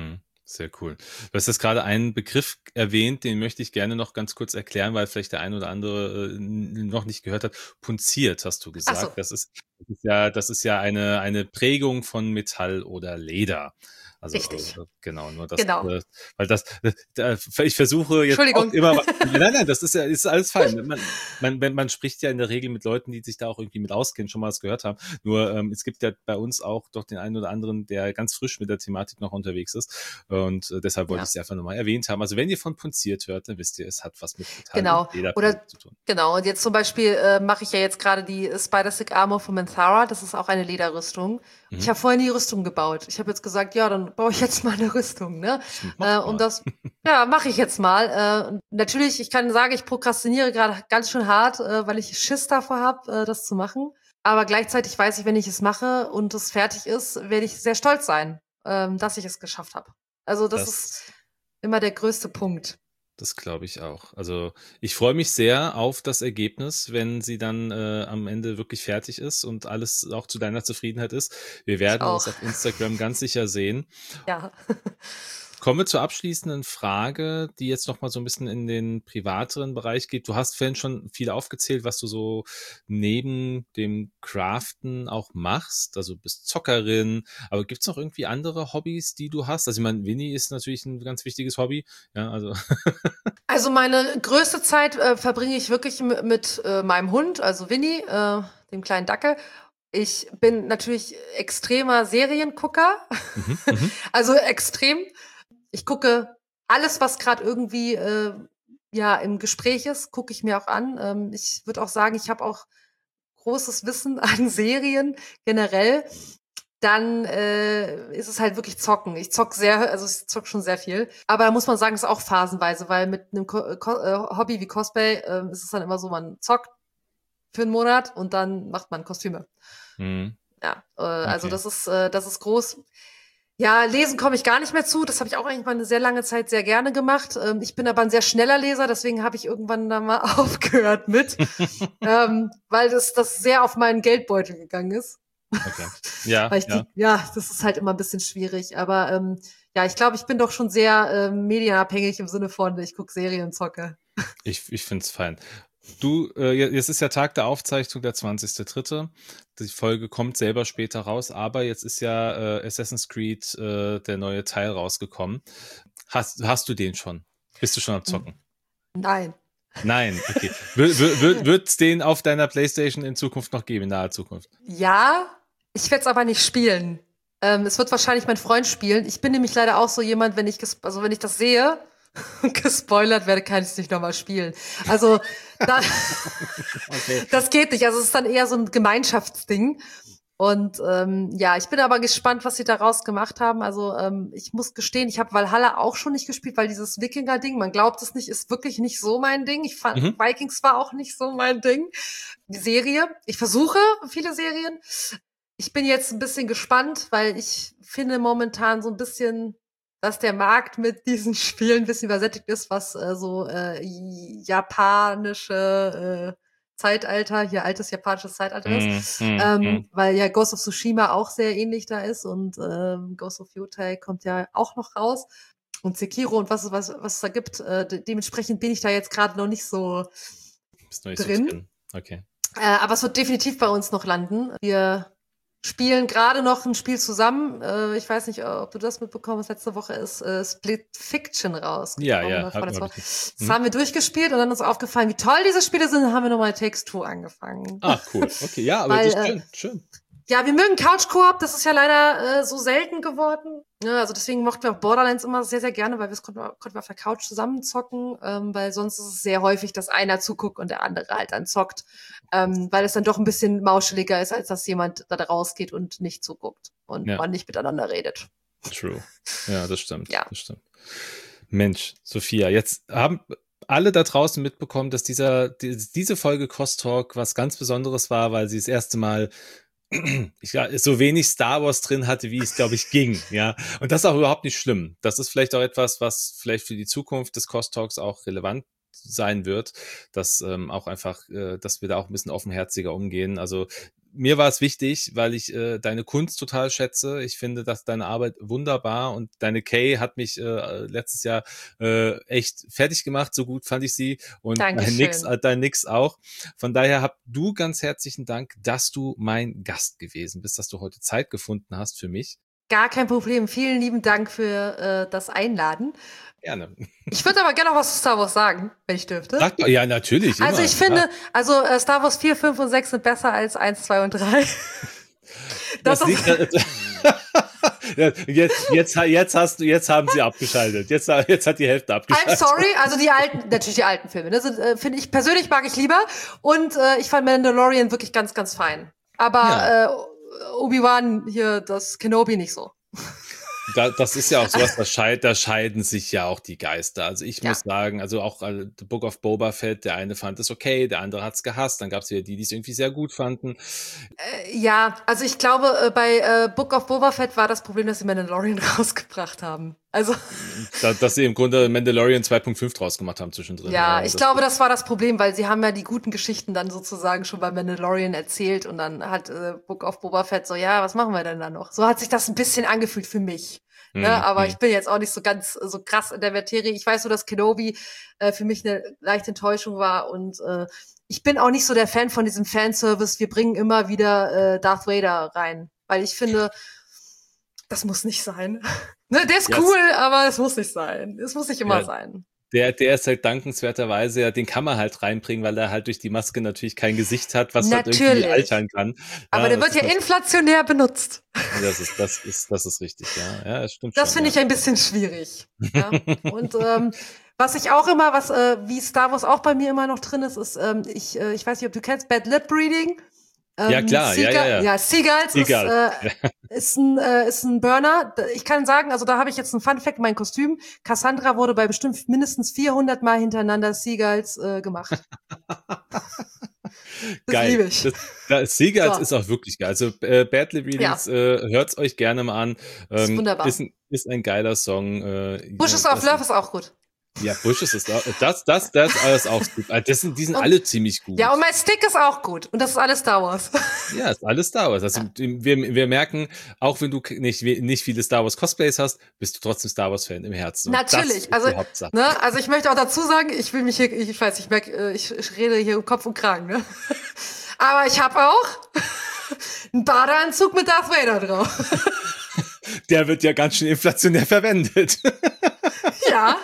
Sehr cool. Du hast jetzt gerade einen Begriff erwähnt, den möchte ich gerne noch ganz kurz erklären, weil vielleicht der ein oder andere äh, noch nicht gehört hat. Punziert, hast du Ach so, gesagt. Das ist, das ist ja, das ist ja eine, eine Prägung von Metall oder Leder. Also richtig. äh, genau, nur das, Genau. äh, weil das, äh, ich versuche jetzt auch Entschuldigung. immer, nein, nein, das ist ja, ist alles fein. Man, man, man, man spricht ja in der Regel mit Leuten, die sich da auch irgendwie mit auskennen, schon mal was gehört haben. Nur ähm, es gibt ja bei uns auch doch den einen oder anderen, der ganz frisch mit der Thematik noch unterwegs ist. Und äh, deshalb wollte Ja. ich es einfach nochmal erwähnt haben. Also wenn ihr von punziert hört, dann wisst ihr, es hat was mit Metall Genau. und Lederprägung Oder zu tun. genau. Und jetzt zum Beispiel äh, mache ich ja jetzt gerade die Spider-Stick Armor von Manthara. Das ist auch eine Lederrüstung. Mhm. Ich habe vorher nie Rüstung gebaut. Ich habe jetzt gesagt, ja, dann baue ich jetzt mal eine Rüstung, ne? Äh, und das, ja, mache ich jetzt mal. Äh, natürlich, ich kann sagen, ich prokrastiniere gerade ganz schön hart, äh, weil ich Schiss davor habe, äh, das zu machen. Aber gleichzeitig weiß ich, wenn ich es mache und es fertig ist, werde ich sehr stolz sein, ähm, dass ich es geschafft habe. Also das, das ist immer der größte Punkt. Das glaube ich auch. Also ich freue mich sehr auf das Ergebnis, wenn sie dann äh, am Ende wirklich fertig ist und alles auch zu deiner Zufriedenheit ist. Wir werden das auf Instagram ganz sicher sehen. Ja. Kommen wir zur abschließenden Frage, die jetzt noch mal so ein bisschen in den privateren Bereich geht. Du hast vorhin schon viel aufgezählt, was du so neben dem Craften auch machst. Also bist Zockerin, aber gibt's noch irgendwie andere Hobbys, die du hast? Also ich meine, Winnie ist natürlich ein ganz wichtiges Hobby. Ja, also Also meine größte Zeit äh, verbringe ich wirklich mit, mit äh, meinem Hund, also Winnie, äh, dem kleinen Dackel. Ich bin natürlich extremer Seriengucker, mhm, mhm. also extrem. Ich gucke alles, was gerade irgendwie äh, ja im Gespräch ist, gucke ich mir auch an. Ähm, ich würde auch sagen, ich habe auch großes Wissen an Serien generell. Dann äh, ist es halt wirklich zocken. Ich zock sehr, also ich zock schon sehr viel. Aber da muss man sagen, ist auch phasenweise, weil mit einem Ko Ko äh, Hobby wie Cosplay äh, ist es dann immer so, man zockt für einen Monat und dann macht man Kostüme. Mhm. Ja, äh, also Okay. das ist äh, das ist groß. Ja, lesen komme ich gar nicht mehr zu. Das habe ich auch eigentlich mal eine sehr lange Zeit sehr gerne gemacht. Ähm, ich bin aber ein sehr schneller Leser, deswegen habe ich irgendwann da mal aufgehört mit, ähm, weil das, das sehr auf meinen Geldbeutel gegangen ist. Okay. Ja, Weil ich ja. die, ja, das ist halt immer ein bisschen schwierig. Aber ähm, ja, ich glaube, ich bin doch schon sehr ähm, medienabhängig im Sinne von, ich gucke Serien, zocke. Ich, ich finde es fein. Du, äh, jetzt ist ja Tag der Aufzeichnung, der zwanzigster dritte Die Folge kommt selber später raus, aber jetzt ist ja äh, Assassin's Creed äh, der neue Teil rausgekommen. Hast, hast du den schon? Bist du schon am Zocken? Nein. Nein, okay. Wird es den auf deiner PlayStation in Zukunft noch geben, in naher Zukunft? Ja, ich werde es aber nicht spielen. Ähm, es wird wahrscheinlich mein Freund spielen. Ich bin nämlich leider auch so jemand, wenn ich, also wenn ich das sehe, gespoilert werde, kann ich es nicht nochmal spielen. Also da, Okay. das geht nicht. Also es ist dann eher so ein Gemeinschaftsding. Und ähm, ja, ich bin aber gespannt, was sie daraus gemacht haben. Also ähm, ich muss gestehen, ich habe Valhalla auch schon nicht gespielt, weil dieses Wikinger-Ding, man glaubt es nicht, ist wirklich nicht so mein Ding. Ich fand Mhm. Vikings war auch nicht so mein Ding. Die Serie, ich versuche viele Serien. Ich bin jetzt ein bisschen gespannt, weil ich finde momentan so ein bisschen, dass der Markt mit diesen Spielen ein bisschen übersättigt ist, was äh, so äh, japanische äh, Zeitalter, hier altes japanisches Zeitalter ist. Mm, mm, Ähm, mm. weil ja Ghost of Tsushima auch sehr ähnlich da ist und ähm, Ghost of Yotei kommt ja auch noch raus. Und Sekiro und was, was, was es da gibt. Äh, de dementsprechend bin ich da jetzt gerade noch nicht so Bist noch nicht drin. so drin. Okay. Äh, aber es wird definitiv bei uns noch landen. Wir spielen gerade noch ein Spiel zusammen. Äh, ich weiß nicht, ob du das mitbekommen hast. Letzte Woche ist äh, Split Fiction rausgekommen. Ja, ja. Hab, hab, das hab ich, das haben wir durchgespielt und dann ist uns aufgefallen, wie toll diese Spiele sind. Dann haben wir nochmal Takes Two angefangen. Ah, cool. Okay, ja, aber Weil, das ist schön. äh, schön. Ja, wir mögen Couch-Koop, das ist ja leider äh, so selten geworden. Ja, also deswegen mochten wir auch Borderlands immer sehr, sehr gerne, weil wir es konnten, konnten wir auf der Couch zusammen zocken, ähm, weil sonst ist es sehr häufig, dass einer zuguckt und der andere halt dann zockt, ähm, weil es dann doch ein bisschen mauscheliger ist, als dass jemand da rausgeht und nicht zuguckt und Ja. man nicht miteinander redet. True. Ja, das stimmt. Ja. Das stimmt. Mensch, Sophia, jetzt haben alle da draußen mitbekommen, dass dieser, die, diese Folge Cross Talk was ganz Besonderes war, weil sie das erste Mal ich, ja, so wenig Star Wars drin hatte, wie es, glaube ich, ging, ja. Und das ist auch überhaupt nicht schlimm. Das ist vielleicht auch etwas, was vielleicht für die Zukunft des Cross Talks auch relevant sein wird, dass ähm, auch einfach, äh, dass wir da auch ein bisschen offenherziger umgehen. Also mir war es wichtig, weil ich äh, deine Kunst total schätze. Ich finde, dass deine Arbeit wunderbar und deine Kay hat mich äh, letztes Jahr äh, echt fertig gemacht. So gut fand ich sie und dein Nix, Dankeschön. äh, dein Nix auch. Von daher hab du ganz herzlichen Dank, dass du mein Gast gewesen bist, dass du heute Zeit gefunden hast für mich. Gar kein Problem. Vielen lieben Dank für äh, das Einladen. Gerne. Ich würde aber gerne noch was zu Star Wars sagen, wenn ich dürfte. Sag doch, ja, natürlich. Also immer, ich finde, ja. also äh, Star Wars vier, fünf und sechs sind besser als eins, zwei und drei. Das, das liegt, äh, jetzt, jetzt, jetzt hast du, jetzt haben sie abgeschaltet. Jetzt, jetzt hat die Hälfte abgeschaltet. I'm sorry, also die alten, natürlich die alten Filme, das äh, finde ich, persönlich mag ich lieber. Und äh, ich fand Mandalorian wirklich ganz, ganz fein. Aber ja. äh, Obi-Wan hier, das Kenobi nicht so. Da, das ist ja auch sowas, da, scheid, da scheiden sich ja auch die Geister. Also ich ja. muss sagen, also auch äh, The Book of Boba Fett, der eine fand es okay, der andere hat es gehasst. Dann gab es wieder die, die es irgendwie sehr gut fanden. Äh, ja, also ich glaube, äh, bei äh, Book of Boba Fett war das Problem, dass sie Mandalorian rausgebracht haben. Also da, dass sie im Grunde Mandalorian zwei Punkt fünf draus gemacht haben zwischendrin. Ja, ja ich das glaube, das war das Problem, weil sie haben ja die guten Geschichten dann sozusagen schon bei Mandalorian erzählt und dann hat äh, Book of Boba Fett so, ja, was machen wir denn da noch? So hat sich das ein bisschen angefühlt für mich. Mhm. Ne? Aber mhm. ich bin jetzt auch nicht so ganz so krass in der Materie. Ich weiß nur, dass Kenobi äh, für mich eine leichte Enttäuschung war und äh, ich bin auch nicht so der Fan von diesem Fanservice. Wir bringen immer wieder äh, Darth Vader rein, weil ich finde, das muss nicht sein. Ne, der ist yes. cool, aber es muss nicht sein. Es muss nicht immer ja. sein. Der, der ist halt dankenswerterweise, ja, den kann man halt reinbringen, weil er halt durch die Maske natürlich kein Gesicht hat, was natürlich. halt irgendwie altern kann. Aber ja, der wird ja inflationär benutzt. Das ist, das ist, das ist richtig, ja. Ja, das stimmt Das schon, finde ja. ich ein bisschen schwierig. Ja? Und ähm, was ich auch immer, was äh, wie Star Wars auch bei mir immer noch drin ist, ist, ähm, ich, äh, ich weiß nicht, ob du kennst Bad Lip Reading. Ähm, ja, klar, Seagal, ja, ja, ja. Ja, Seagulls Seagal. ist, äh, ist, ein, äh, ist ein Burner. Ich kann sagen, also da habe ich jetzt einen Fun-Fact, mein Kostüm. Cassandra wurde bei bestimmt mindestens vierhundert Mal hintereinander Seagulls äh, gemacht. Das geil. liebe ich. Das, das Seagulls so. ist auch wirklich geil. Also äh, Bad Lip Readings, ja. äh, hört's euch gerne mal an. Ähm, ist wunderbar. Ist ein, ist ein geiler Song. Äh, Bushes of Love ist auch gut. Ja, Bushes ist auch, das, das, das alles auch gut. Das sind, die sind und, alle ziemlich gut. Ja, und mein Stick ist auch gut. Und das ist alles Star Wars. Ja, ist alles Star Wars. Also, ja. wir, wir merken, auch wenn du nicht, nicht viele Star Wars Cosplays hast, bist du trotzdem Star Wars Fan im Herzen. Natürlich. Also, ne, also ich möchte auch dazu sagen, ich will mich hier, ich weiß, ich merke, ich, ich rede hier um Kopf und Kragen, ne? Aber ich habe auch einen Badeanzug mit Darth Vader drauf. Der wird ja ganz schön inflationär verwendet. Ja.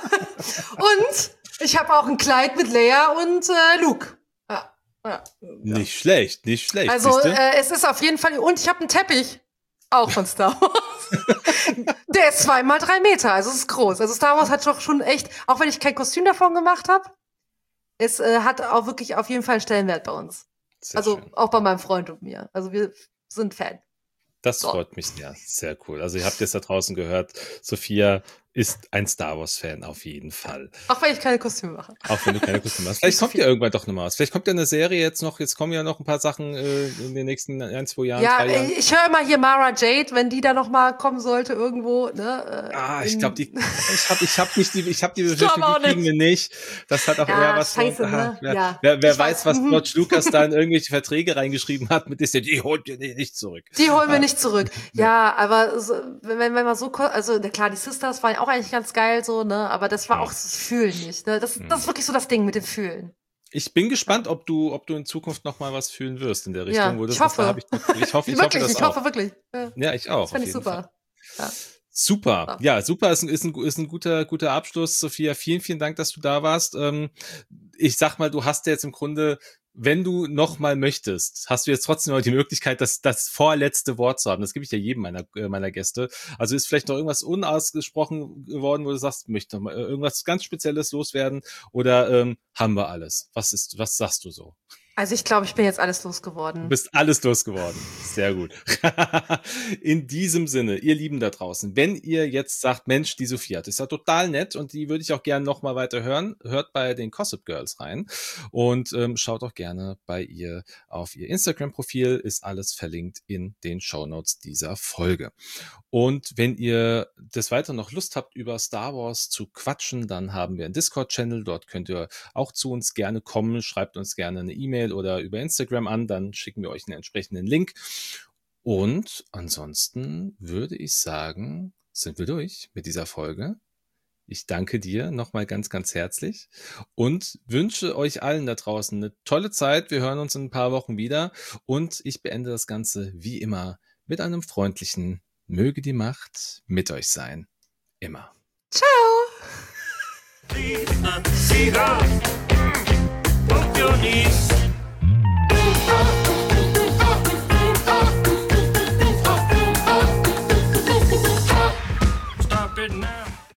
Und ich habe auch ein Kleid mit Leia und äh, Luke. Ja. Ja. Nicht schlecht, nicht schlecht. Also äh, es ist auf jeden Fall, und ich habe einen Teppich, auch von Star Wars. Der ist zweimal drei Meter, also es ist groß. Also Star Wars hat doch schon echt, auch wenn ich kein Kostüm davon gemacht habe, es äh, hat auch wirklich auf jeden Fall einen Stellenwert bei uns. Sehr also schön. Auch bei meinem Freund und mir. Also wir sind Fan. Das so. freut mich sehr, sehr cool. Also ihr habt jetzt da draußen gehört, Sophia ist ein Star Wars-Fan auf jeden Fall. Auch wenn ich keine Kostüme mache. Auch wenn du keine Kostüme hast. Vielleicht kommt ja irgendwann doch nochmal was. Vielleicht kommt ja eine Serie jetzt noch, jetzt kommen ja noch ein paar Sachen äh, in den nächsten ein, zwei Jahren. Ja, drei Jahren. Ich höre immer hier Mara Jade, wenn die da nochmal kommen sollte irgendwo. Ne, äh, ah, ich glaube, die, ich habe ich hab nicht die, ich habe die Befürchtung, die kriegen wir nicht. Das hat auch ja, eher was scheiße, von, aha, ne? wer, ja. wer, wer weiß, was George Lucas da in irgendwelche Verträge reingeschrieben hat, mit der die holt ihr nicht zurück. Die holen wir nicht zurück. Ja, aber so, wenn, wenn man so, also klar, die Sisters waren auch eigentlich ganz geil so, ne, aber das war auch das Fühlen nicht, ne, das, das ist wirklich so das Ding mit dem Fühlen. Ich bin gespannt, ob du, ob du in Zukunft noch mal was fühlen wirst in der Richtung. Ja, Wo das ich hoffe. Ist, da ich, ich hoffe, ich wirklich, hoffe, das ich hoffe wirklich. Ja, ja ich auch. Das fand ich super. Ja. Super. Ja, ja super. Ist ein, ist ein, ist ein guter, guter Abschluss, Sophia. Vielen, vielen Dank, dass du da warst. Ich sag mal, du hast ja jetzt im Grunde, wenn du noch mal möchtest, hast du jetzt trotzdem noch die Möglichkeit, das, das vorletzte Wort zu haben. Das gebe ich ja jedem meiner, meiner Gäste. Also ist vielleicht noch irgendwas unausgesprochen geworden, wo du sagst, möchte noch mal irgendwas ganz Spezielles loswerden oder ähm, haben wir alles? Was ist, was sagst du so? Also ich glaube, ich bin jetzt alles losgeworden. Du bist alles losgeworden. Sehr gut. In diesem Sinne, ihr Lieben da draußen, wenn ihr jetzt sagt, Mensch, die Sophia, das ist ja total nett und die würde ich auch gerne noch mal weiter hören, hört bei den Gossip Girls rein und ähm, schaut auch gerne bei ihr auf ihr Instagram-Profil, ist alles verlinkt in den Shownotes dieser Folge. Und wenn ihr des Weiteren noch Lust habt, über Star Wars zu quatschen, dann haben wir einen Discord-Channel, dort könnt ihr auch zu uns gerne kommen, schreibt uns gerne eine E-Mail E-Mail oder über Instagram an, dann schicken wir euch einen entsprechenden Link. Und ansonsten würde ich sagen, sind wir durch mit dieser Folge. Ich danke dir nochmal ganz, ganz herzlich und wünsche euch allen da draußen eine tolle Zeit. Wir hören uns in ein paar Wochen wieder und ich beende das Ganze wie immer mit einem freundlichen Möge die Macht mit euch sein. Immer. Ciao! Put your knees